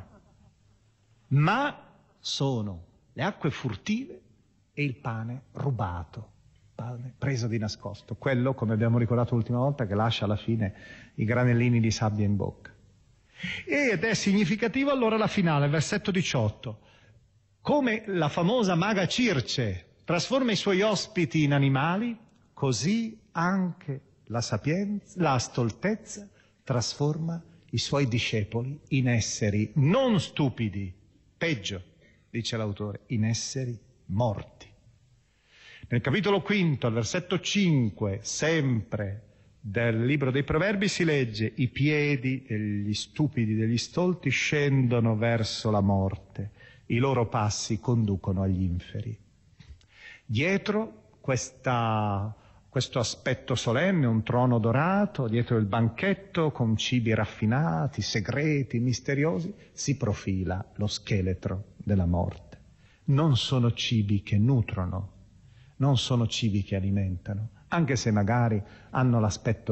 ma sono le acque furtive e il pane rubato, pane preso di nascosto, quello, come abbiamo ricordato l'ultima volta, che lascia alla fine i granellini di sabbia in bocca. Ed è significativo allora la finale, versetto 18, come la famosa maga Circe trasforma i suoi ospiti in animali, così anche la sapienza, la stoltezza trasforma i suoi discepoli in esseri non stupidi, peggio, dice l'autore, in esseri morti. Nel capitolo 5, al versetto 5, sempre del libro dei Proverbi, si legge: i piedi degli stupidi, degli stolti scendono verso la morte, i loro passi conducono agli inferi. Dietro questa questo aspetto solenne, un trono dorato, dietro il banchetto con cibi raffinati, segreti, misteriosi, si profila lo scheletro della morte. Non sono cibi che nutrono, non sono cibi che alimentano, anche se magari hanno l'aspetto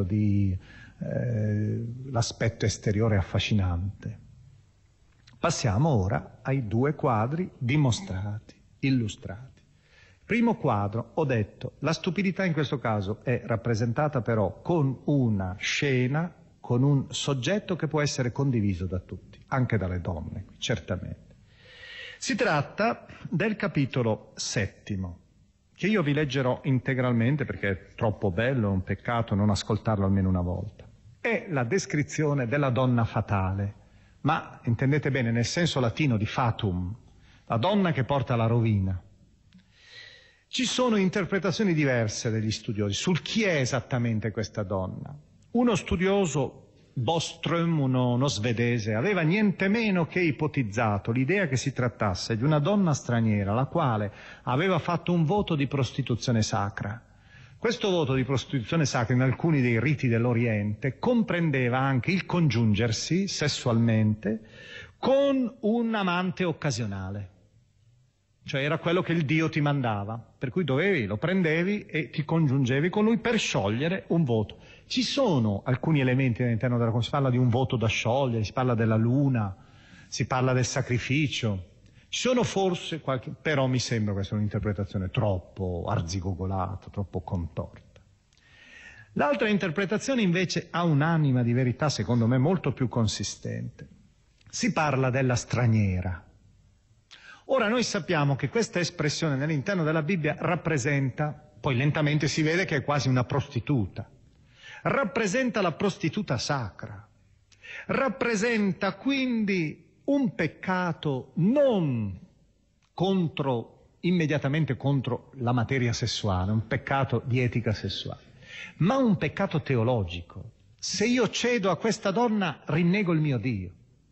esteriore affascinante. Passiamo ora ai 2 quadri dimostrati, illustrati. Primo quadro, ho detto, la stupidità in questo caso è rappresentata però con una scena, con un soggetto che può essere condiviso da tutti, anche dalle donne, certamente. Si tratta del capitolo 7, che io vi leggerò integralmente perché è troppo bello, è un peccato non ascoltarlo almeno una volta. È la descrizione della donna fatale, ma intendete bene nel senso latino di fatum, la donna che porta alla rovina. Ci sono interpretazioni diverse degli studiosi sul chi è esattamente questa donna. Uno studioso, Boström, uno svedese, aveva niente meno che ipotizzato l'idea che si trattasse di una donna straniera la quale aveva fatto un voto di prostituzione sacra. Questo voto di prostituzione sacra in alcuni dei riti dell'Oriente comprendeva anche il congiungersi sessualmente con un amante occasionale. Cioè era quello che il Dio ti mandava, per cui lo prendevi e ti congiungevi con lui per sciogliere un voto. Ci sono alcuni elementi all'interno della si parla di un voto da sciogliere, si parla della luna, si parla del sacrificio. Ci sono forse però mi sembra questa un'interpretazione troppo arzigogolata, troppo contorta. L'altra interpretazione invece ha un'anima di verità secondo me molto più consistente. Si parla della straniera. Ora noi sappiamo che questa espressione nell'interno della Bibbia rappresenta, poi lentamente si vede che è quasi una prostituta, rappresenta la prostituta sacra, rappresenta quindi un peccato non immediatamente contro la materia sessuale, un peccato di etica sessuale, ma un peccato teologico. Se io cedo a questa donna, rinnego il mio Dio.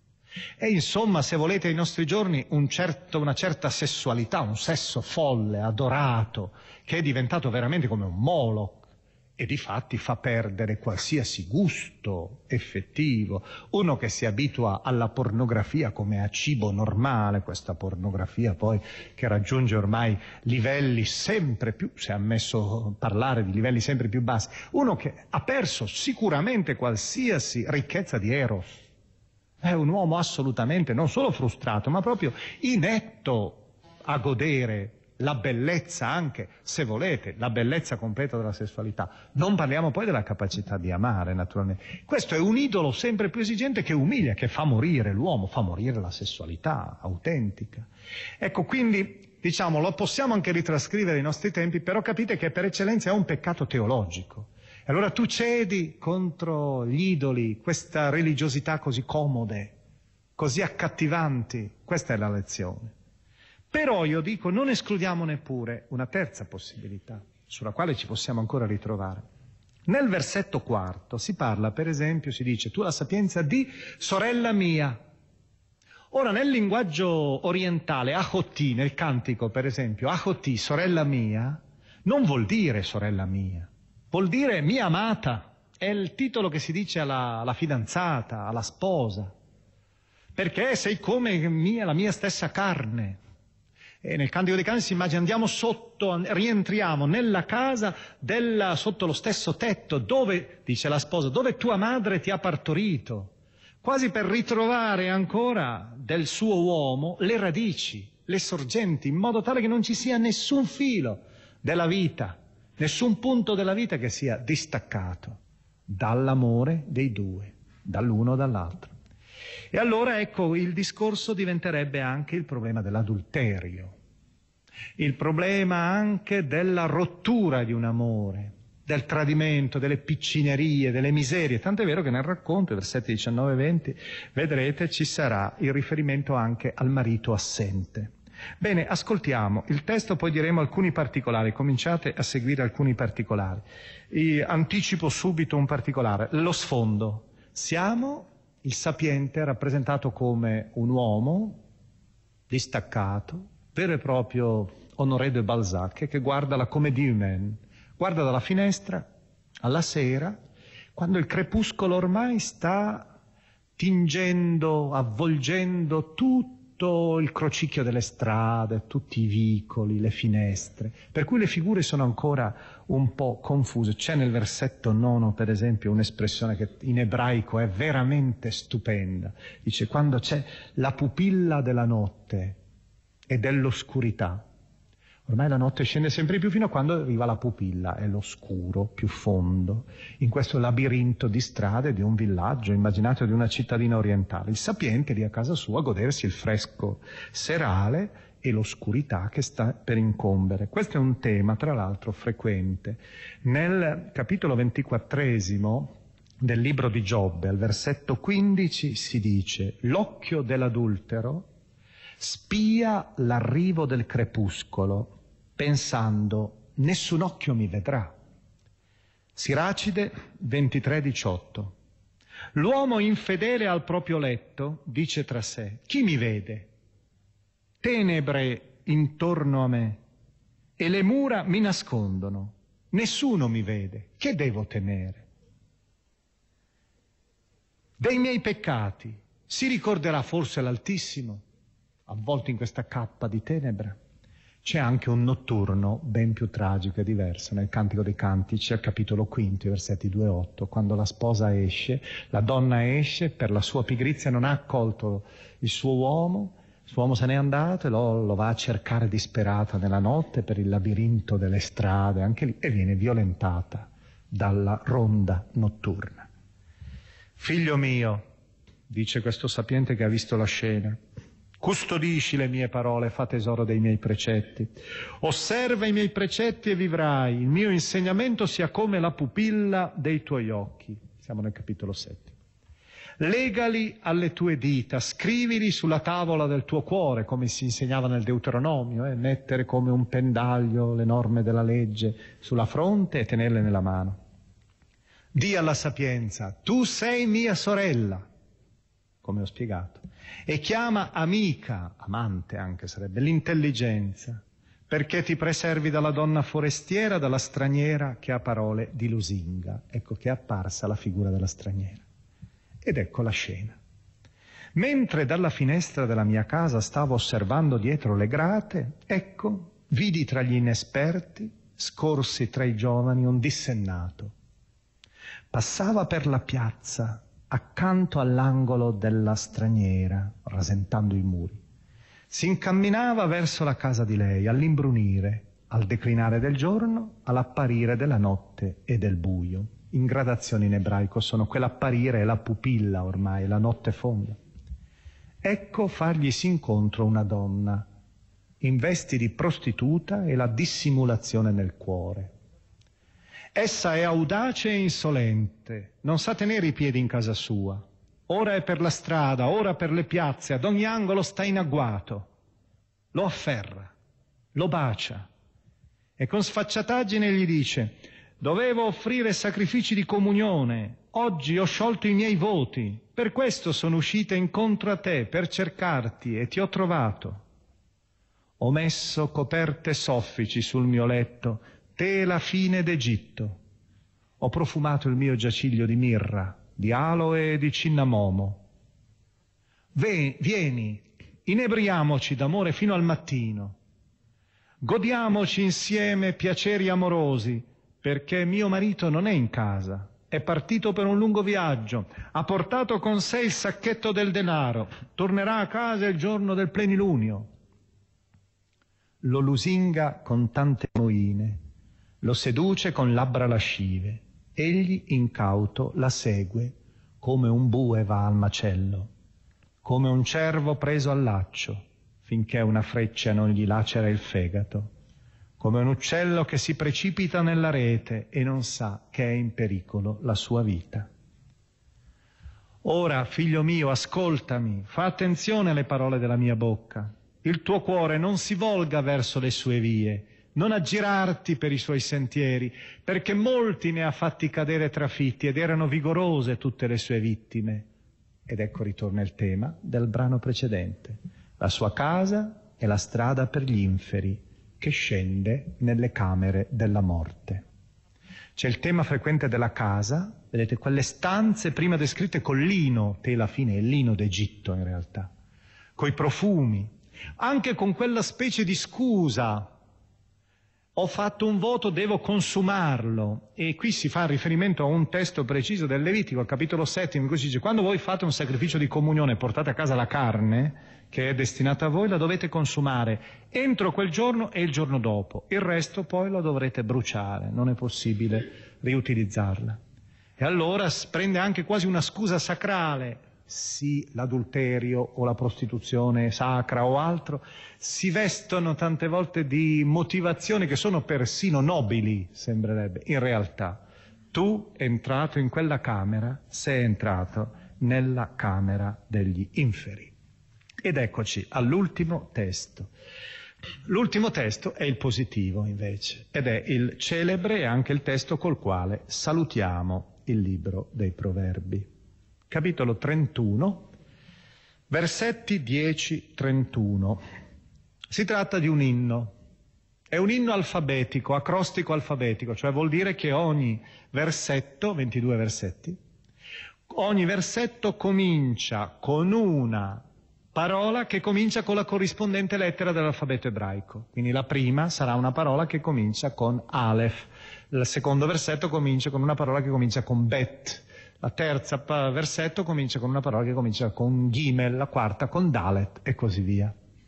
E insomma, se volete, ai nostri giorni una certa sessualità, un sesso folle, adorato, che è diventato veramente come un Moloch e difatti fa perdere qualsiasi gusto effettivo. Uno che si abitua alla pornografia come a cibo normale, questa pornografia poi che raggiunge ormai livelli sempre più, si è ammesso parlare di livelli sempre più bassi, uno che ha perso sicuramente qualsiasi ricchezza di eros. È un uomo assolutamente non solo frustrato, ma proprio inetto a godere la bellezza anche, se volete, la bellezza completa della sessualità. Non parliamo poi della capacità di amare, naturalmente. Questo è un idolo sempre più esigente che umilia, che fa morire l'uomo, fa morire la sessualità autentica. Ecco, quindi, diciamo, lo possiamo anche ritrascrivere ai nostri tempi, però capite che per eccellenza è un peccato teologico. E allora tu cedi contro gli idoli, questa religiosità così comode, così accattivanti. Questa è la lezione. Però io dico, non escludiamo neppure una terza possibilità, sulla quale ci possiamo ancora ritrovare. Nel versetto 4 si parla, per esempio, si dice, tu la sapienza di sorella mia. Ora, nel linguaggio orientale, achoti, nel cantico, per esempio, achoti, sorella mia, non vuol dire sorella mia. Vuol dire mia amata, è il titolo che si dice alla fidanzata, alla sposa, perché sei come la mia stessa carne. E nel Cantico dei Canti si immagina andiamo rientriamo nella casa sotto lo stesso tetto, dove, dice la sposa, dove tua madre ti ha partorito, quasi per ritrovare ancora del suo uomo le radici, le sorgenti, in modo tale che non ci sia nessun filo della vita, nessun punto della vita che sia distaccato dall'amore dei due, dall'uno o dall'altro. E allora ecco, il discorso diventerebbe anche il problema dell'adulterio, il problema anche della rottura di un amore, del tradimento, delle piccinerie, delle miserie. Tant'è vero che nel racconto, versetti 19 e 20, vedrete ci sarà il riferimento anche al marito assente. Bene, ascoltiamo il testo, poi diremo alcuni particolari, cominciate a seguire alcuni particolari. Anticipo subito un particolare, lo sfondo. Siamo il sapiente rappresentato come un uomo distaccato, vero e proprio Honoré de Balzac, che guarda la comédie humaine, Guarda dalla finestra, alla sera, quando il crepuscolo ormai sta tingendo, avvolgendo tutto il crocicchio delle strade, tutti i vicoli, le finestre, per cui le figure sono ancora un po' confuse. C'è nel versetto 9, per esempio, un'espressione che in ebraico è veramente stupenda. Dice: quando c'è la pupilla della notte e dell'oscurità. Ormai la notte scende sempre più fino a quando arriva la pupilla, è l'oscuro più fondo, in questo labirinto di strade di un villaggio, immaginato di una cittadina orientale. Il sapiente lì a casa sua a godersi il fresco serale e l'oscurità che sta per incombere. Questo è un tema, tra l'altro, frequente. Nel capitolo 24 del libro di Giobbe, al versetto 15, si dice: l'occhio dell'adultero spia l'arrivo del crepuscolo, pensando: nessun occhio mi vedrà. Siracide 23:18. L'uomo infedele al proprio letto dice tra sé: chi mi vede? Tenebre intorno a me e le mura mi nascondono. Nessuno mi vede. Che devo temere? Dei miei peccati si ricorderà forse l'Altissimo, avvolto in questa cappa di tenebra. C'è anche un notturno ben più tragico e diverso nel Cantico dei Cantici, al capitolo 5, versetti 2 e 8, quando la sposa esce, la donna esce, per la sua pigrizia non ha accolto il suo uomo se n'è andato e lo va a cercare disperata nella notte per il labirinto delle strade, anche lì, e viene violentata dalla ronda notturna. Figlio mio, dice questo sapiente che ha visto la scena, custodisci le mie parole, fa tesoro dei miei precetti. Osserva i miei precetti e vivrai. Il mio insegnamento sia come la pupilla dei tuoi occhi. Siamo nel capitolo 7. Legali alle tue dita, scrivili sulla tavola del tuo cuore, come si insegnava nel Deuteronomio, mettere come un pendaglio le norme della legge sulla fronte e tenerle nella mano. Dì alla sapienza: tu sei mia sorella, come ho spiegato, e chiama amica, amante anche sarebbe, l'intelligenza, perché ti preservi dalla donna forestiera, dalla straniera che ha parole di lusinga. Ecco che è apparsa la figura della straniera. Ed ecco la scena. Mentre dalla finestra della mia casa stavo osservando dietro le grate, ecco, vidi tra gli inesperti, scorsi tra i giovani, un dissennato. Passava per la piazza, accanto all'angolo della straniera, rasentando i muri. Si incamminava verso la casa di lei, all'imbrunire, al declinare del giorno, all'apparire della notte e del buio. In gradazione in ebraico sono quell'apparire e la pupilla ormai, la notte fonda. Ecco farglisi incontro una donna, in vesti di prostituta e la dissimulazione nel cuore. Essa è audace e insolente, non sa tenere i piedi in casa sua. Ora è per la strada, ora per le piazze, ad ogni angolo sta in agguato. Lo afferra, lo bacia e con sfacciataggine gli dice: dovevo offrire sacrifici di comunione, oggi ho sciolto i miei voti, per questo sono uscita incontro a te, per cercarti, e ti ho trovato. Ho messo coperte soffici sul mio letto, tela fine d'Egitto. Ho profumato il mio giaciglio di mirra, di aloe e di cinnamomo. Vieni, inebriamoci d'amore fino al mattino. Godiamoci insieme piaceri amorosi, perché mio marito non è in casa, è partito per un lungo viaggio, ha portato con sé il sacchetto del denaro, tornerà a casa il giorno del plenilunio. Lo lusinga con tante moine, lo seduce con labbra lascive, egli incauto la segue, come un bue va al macello, come un cervo preso al laccio, finché una freccia non gli lacera il fegato, come un uccello che si precipita nella rete e non sa che è in pericolo la sua vita. Ora, figlio mio, ascoltami, fa attenzione alle parole della mia bocca. Il tuo cuore non si volga verso le sue vie, non aggirarti per i suoi sentieri, perché molti ne ha fatti cadere trafitti ed erano vigorose tutte le sue vittime. Ed ecco ritorna il tema del brano precedente. La sua casa è la strada per gli inferi, che scende nelle camere della morte. C'è il tema frequente della casa, vedete quelle stanze prima descritte col lino, tela fine, il lino d'Egitto in realtà, coi profumi, anche con quella specie di scusa: ho fatto un voto, devo consumarlo. E qui si fa riferimento a un testo preciso del Levitico, al capitolo 7, in cui si dice: quando voi fate un sacrificio di comunione, portate a casa la carne che è destinata a voi, la dovete consumare entro quel giorno e il giorno dopo, il resto poi lo dovrete bruciare, non è possibile riutilizzarla. E allora prende anche quasi una scusa sacrale: sì, l'adulterio o la prostituzione sacra o altro si vestono tante volte di motivazioni che sono persino nobili, sembrerebbe. In realtà tu, entrato in quella camera, sei entrato nella camera degli inferi. Ed eccoci all'ultimo testo. L'ultimo testo è il positivo, invece, ed è il celebre e anche il testo col quale salutiamo il libro dei Proverbi. Capitolo 31, versetti 10-31. Si tratta di un inno. È un inno alfabetico, acrostico alfabetico, cioè vuol dire che ogni versetto, 22 versetti, ogni versetto comincia con una parola che comincia con la corrispondente lettera dell'alfabeto ebraico. Quindi la prima sarà una parola che comincia con Aleph, il secondo versetto comincia con una parola che comincia con Bet, la terza versetto comincia con una parola che comincia con Gimel, la quarta con Dalet e così via.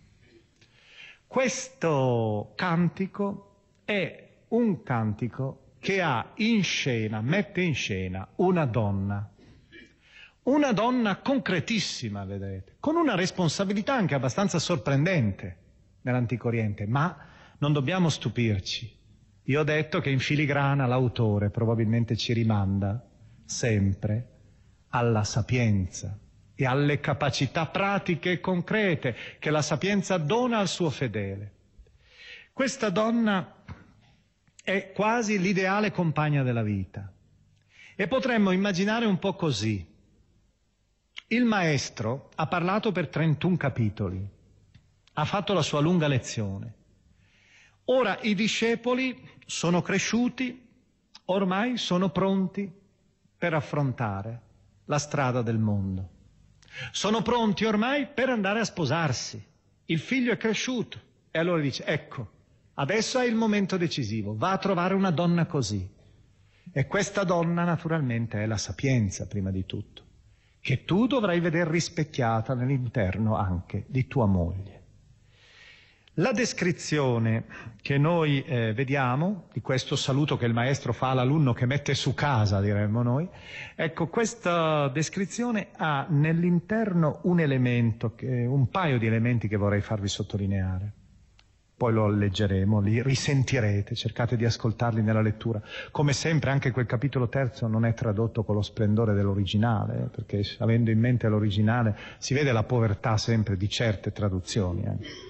Questo cantico è un cantico che ha in scena, mette in scena una donna concretissima, vedete, con una responsabilità anche abbastanza sorprendente nell'Antico Oriente, ma non dobbiamo stupirci. Io ho detto che in filigrana l'autore probabilmente ci rimanda sempre alla sapienza e alle capacità pratiche e concrete che la sapienza dona al suo fedele. Questa donna è quasi l'ideale compagna della vita e potremmo immaginare un po' così. Il maestro ha parlato per 31 capitoli, ha fatto la sua lunga lezione. Ora i discepoli sono cresciuti, ormai sono pronti per affrontare la strada del mondo. Sono pronti ormai per andare a sposarsi. Il figlio è cresciuto e allora dice: ecco, adesso è il momento decisivo, va a trovare una donna così. E questa donna naturalmente è la sapienza prima di tutto, che tu dovrai vedere rispecchiata nell'interno anche di tua moglie. La descrizione che noi vediamo di questo saluto che il maestro fa all'alunno che mette su casa, diremmo noi, ecco, questa descrizione ha nell'interno un elemento, un paio di elementi che vorrei farvi sottolineare. Poi lo leggeremo, li risentirete, cercate di ascoltarli nella lettura. Come sempre anche quel capitolo terzo non è tradotto con lo splendore dell'originale, perché avendo in mente l'originale si vede la povertà sempre di certe traduzioni.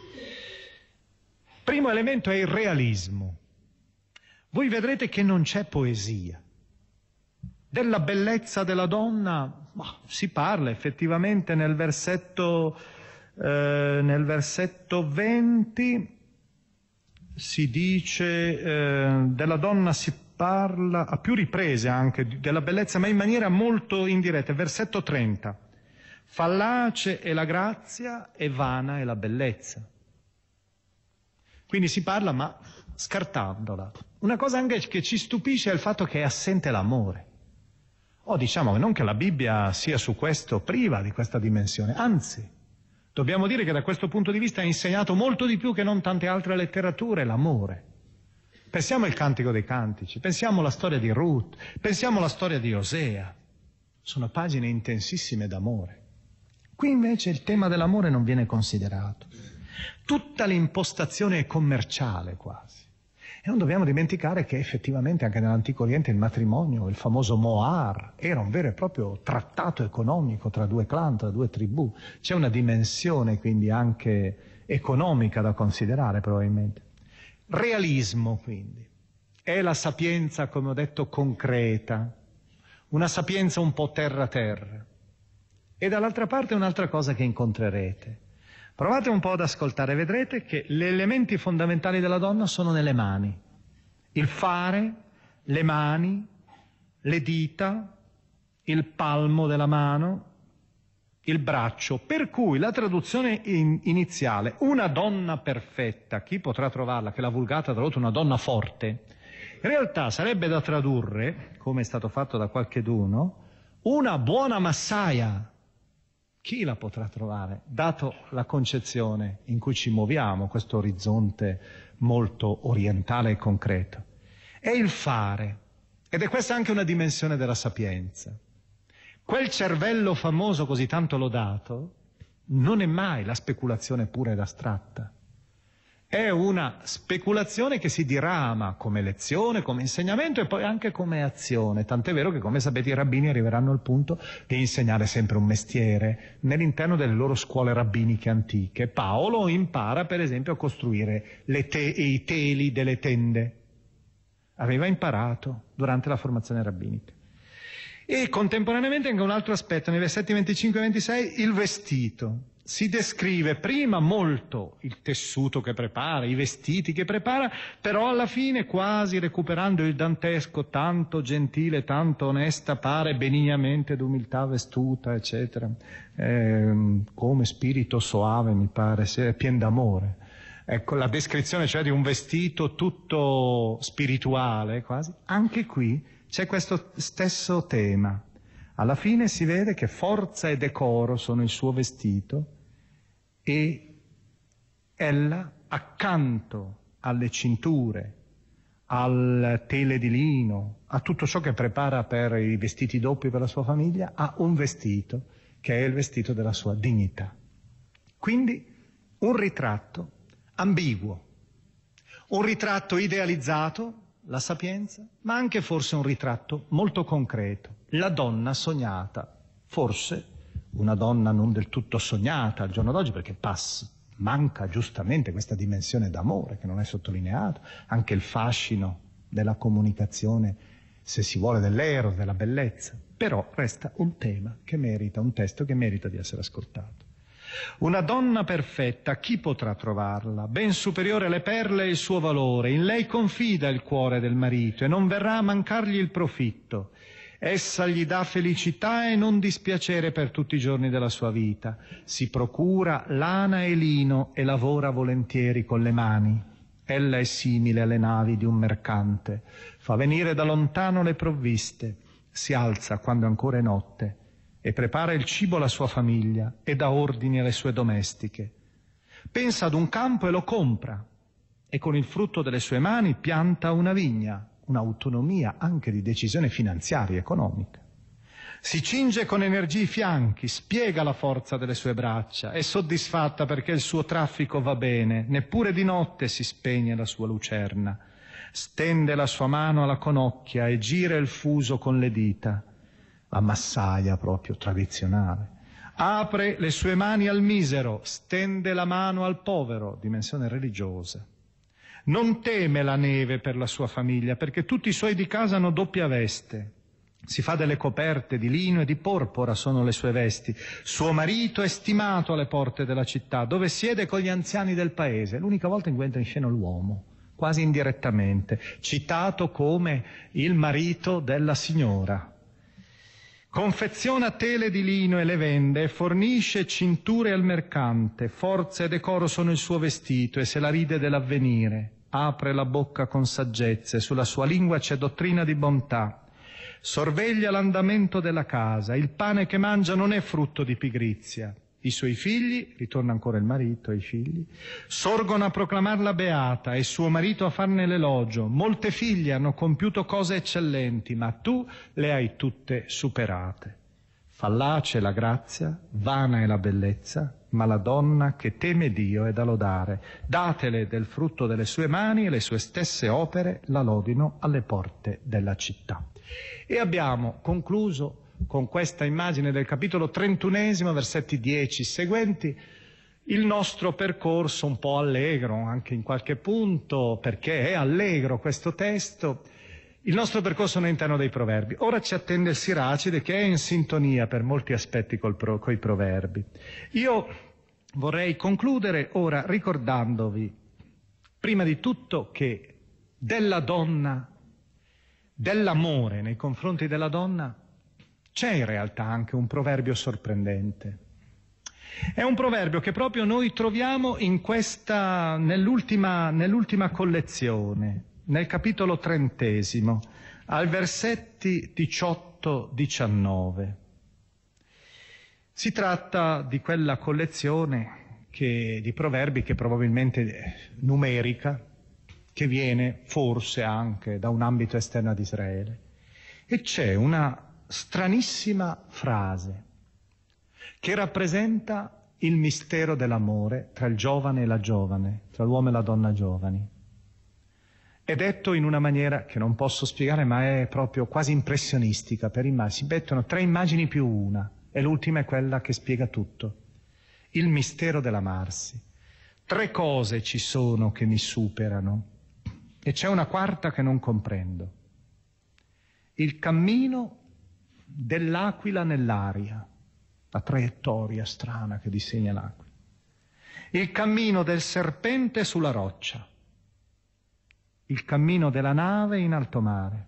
Primo elemento è il realismo. Voi vedrete che non c'è poesia. Della bellezza della donna si parla effettivamente nel versetto 20, si dice della donna si parla a più riprese anche della bellezza, ma in maniera molto indiretta. Versetto 30. Fallace è la grazia e vana è la bellezza. Quindi si parla ma scartandola. Una cosa anche che ci stupisce è il fatto che è assente l'amore. Diciamo non che la Bibbia sia su questo priva di questa dimensione, anzi, dobbiamo dire che da questo punto di vista ha insegnato molto di più che non tante altre letterature l'amore. Pensiamo al Cantico dei Cantici, pensiamo alla storia di Ruth, pensiamo alla storia di Osea. Sono pagine intensissime d'amore. Qui invece il tema dell'amore non viene considerato. Tutta l'impostazione è commerciale quasi. E non dobbiamo dimenticare che effettivamente anche nell'Antico Oriente il matrimonio, il famoso Mohar, era un vero e proprio trattato economico tra due clan, tra due tribù. C'è una dimensione quindi anche economica da considerare probabilmente. Realismo quindi. È la sapienza, come ho detto, concreta. Una sapienza un po' terra-terra. E dall'altra parte un'altra cosa che incontrerete. Provate un po' ad ascoltare, vedrete che gli elementi fondamentali della donna sono nelle mani. Il fare, le mani, le dita, il palmo della mano, il braccio, per cui la traduzione iniziale, una donna perfetta, chi potrà trovarla, che la Vulgata ha tradotto una donna forte, in realtà sarebbe da tradurre, come è stato fatto da qualcheduno, una buona massaia. Chi la potrà trovare, dato la concezione in cui ci muoviamo, questo orizzonte molto orientale e concreto? È il fare, ed è questa anche una dimensione della sapienza. Quel cervello famoso così tanto lodato non è mai la speculazione pura ed astratta. È una speculazione che si dirama come lezione, come insegnamento e poi anche come azione. Tant'è vero che, come sapete, i rabbini arriveranno al punto di insegnare sempre un mestiere nell'interno delle loro scuole rabbiniche antiche. Paolo impara, per esempio, a costruire i teli delle tende. Aveva imparato durante la formazione rabbinica. E contemporaneamente anche un altro aspetto, nei versetti 25 e 26, il vestito. Si descrive prima molto il tessuto che prepara, i vestiti che prepara, però alla fine, quasi recuperando il dantesco, tanto gentile, tanto onesta, pare benignamente d'umiltà vestuta, eccetera, come spirito soave, mi pare, è pien d'amore. Ecco, la descrizione cioè di un vestito tutto spirituale, quasi, anche qui c'è questo stesso tema. Alla fine si vede che forza e decoro sono il suo vestito e ella, accanto alle cinture, al tele di lino, a tutto ciò che prepara per i vestiti doppi per la sua famiglia, ha un vestito che è il vestito della sua dignità. Quindi un ritratto ambiguo, un ritratto idealizzato, la sapienza, ma anche forse un ritratto molto concreto, la donna sognata, forse una donna non del tutto sognata al giorno d'oggi, perché manca giustamente questa dimensione d'amore che non è sottolineata, anche il fascino della comunicazione, se si vuole, dell'eros, della bellezza, però resta un tema che merita, un testo che merita di essere ascoltato. Una donna perfetta, chi potrà trovarla? Ben superiore alle perle il suo valore, in lei confida il cuore del marito e non verrà a mancargli il profitto. Essa gli dà felicità e non dispiacere per tutti i giorni della sua vita. Si procura lana e lino e lavora volentieri con le mani. Ella è simile alle navi di un mercante, fa venire da lontano le provviste, si alza quando ancora è notte e prepara il cibo alla sua famiglia e dà ordini alle sue domestiche. Pensa ad un campo e lo compra, e con il frutto delle sue mani pianta una vigna, un'autonomia anche di decisione finanziaria e economica. Si cinge con energia i fianchi, spiega la forza delle sue braccia, è soddisfatta perché il suo traffico va bene, neppure di notte si spegne la sua lucerna. Stende la sua mano alla conocchia e gira il fuso con le dita, la massaia proprio tradizionale. Apre le sue mani al misero, stende la mano al povero, dimensione religiosa. Non teme la neve per la sua famiglia, perché tutti i suoi di casa hanno doppia veste. Si fa delle coperte di lino e di porpora sono le sue vesti. Suo marito è stimato alle porte della città, dove siede con gli anziani del paese. L'unica volta in cui entra in scena l'uomo, quasi indirettamente, citato come il marito della signora. Confeziona tele di lino e le vende e fornisce cinture al mercante. Forza e decoro sono il suo vestito e se la ride dell'avvenire. Apre la bocca con saggezza e sulla sua lingua c'è dottrina di bontà. Sorveglia l'andamento della casa. Il pane che mangia non è frutto di pigrizia. I suoi figli, ritorna ancora il marito e i figli, sorgono a proclamarla beata e suo marito a farne l'elogio. Molte figlie hanno compiuto cose eccellenti, ma tu le hai tutte superate. Fallace è la grazia, vana è la bellezza, ma la donna che teme Dio è da lodare. Datele del frutto delle sue mani e le sue stesse opere la lodino alle porte della città. E abbiamo concluso con questa immagine del capitolo 31, versetti 10 seguenti, il nostro percorso un po' allegro, anche in qualche punto, perché è allegro questo testo, il nostro percorso all'interno dei proverbi. Ora ci attende il Siracide, che è in sintonia per molti aspetti coi proverbi. Io vorrei concludere ora ricordandovi, prima di tutto, che della donna dell'amore nei confronti della donna, c'è in realtà anche un proverbio sorprendente. È un proverbio che proprio noi troviamo nell'ultima collezione, nel capitolo 30, al versetti 18-19. Si tratta di quella collezione di proverbi che probabilmente è numerica, che viene forse anche da un ambito esterno ad Israele. E c'è una stranissima frase che rappresenta il mistero dell'amore tra il giovane e la giovane, tra l'uomo e la donna giovani. È detto in una maniera che non posso spiegare, ma è proprio quasi impressionistica. Si mettono 3 immagini più una, e l'ultima è quella che spiega tutto. Il mistero dell'amarsi. 3 cose ci sono che mi superano, e c'è una quarta che non comprendo. Il cammino dell'aquila nell'aria, la traiettoria strana che disegna l'aquila. Il cammino del serpente sulla roccia. Il cammino della nave in alto mare.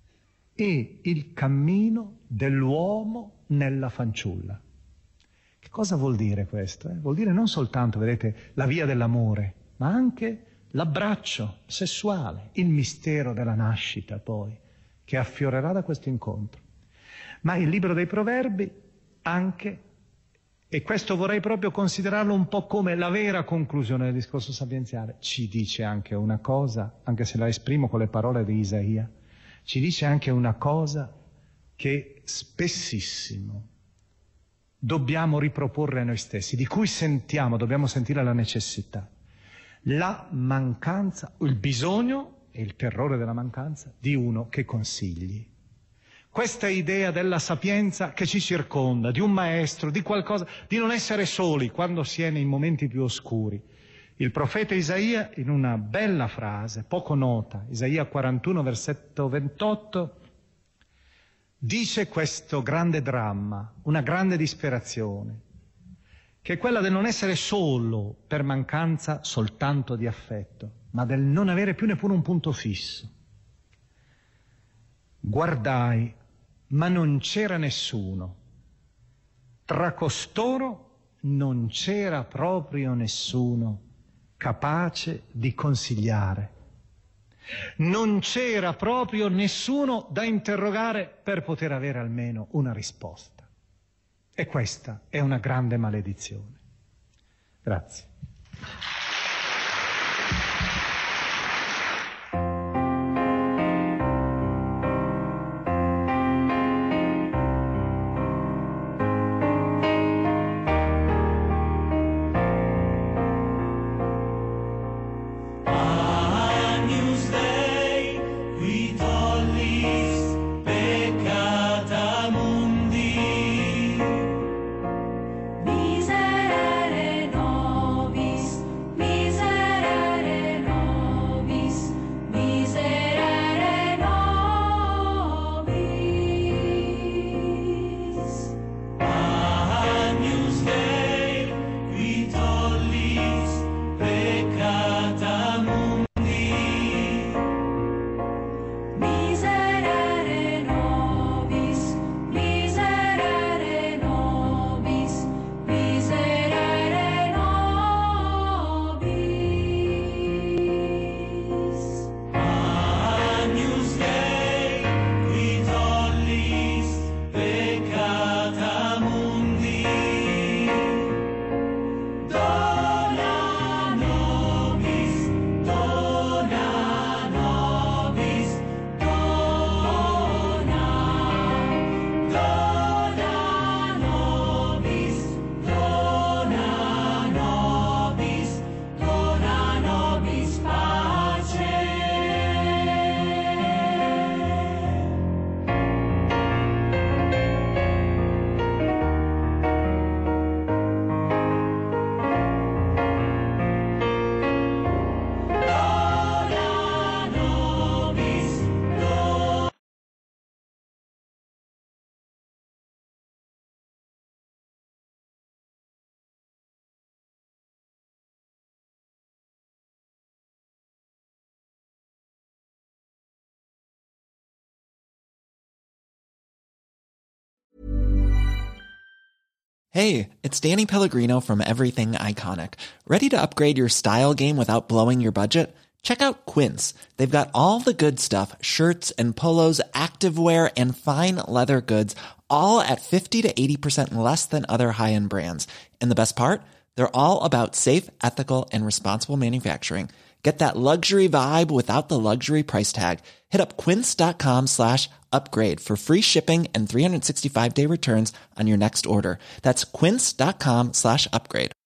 E il cammino dell'uomo nella fanciulla. Che cosa vuol dire questo? Vuol dire non soltanto, vedete, la via dell'amore, ma anche l'abbraccio sessuale, il mistero della nascita poi, che affiorerà da questo incontro. Ma il libro dei Proverbi anche, e questo vorrei proprio considerarlo un po' come la vera conclusione del discorso sapienziale, ci dice anche una cosa, anche se la esprimo con le parole di Isaia, ci dice anche una cosa che spessissimo dobbiamo riproporre a noi stessi, di cui dobbiamo sentire la necessità. La mancanza, il bisogno e il terrore della mancanza di uno che consigli. Questa idea della sapienza che ci circonda, di un maestro, di qualcosa, di non essere soli quando si è nei momenti più oscuri. Il profeta Isaia, in una bella frase, poco nota, Isaia 41, versetto 28, dice questo grande dramma, una grande disperazione, che è quella del non essere solo per mancanza soltanto di affetto, ma del non avere più neppure un punto fisso. Guardai, ma non c'era nessuno. Tra costoro non c'era proprio nessuno capace di consigliare. Non c'era proprio nessuno da interrogare per poter avere almeno una risposta. E questa è una grande maledizione. Grazie. Miserere nobis. Hey, it's Danny Pellegrino from Everything Iconic. Ready to upgrade your style game without blowing your budget? Check out Quince. They've got all the good stuff, shirts and polos, activewear, and fine leather goods, all at 50 to 80% less than other high-end brands. And the best part? They're all about safe, ethical, and responsible manufacturing. Get that luxury vibe without the luxury price tag. Hit up quince.com/upgrade for free shipping and 365-day returns on your next order. That's quince.com/upgrade.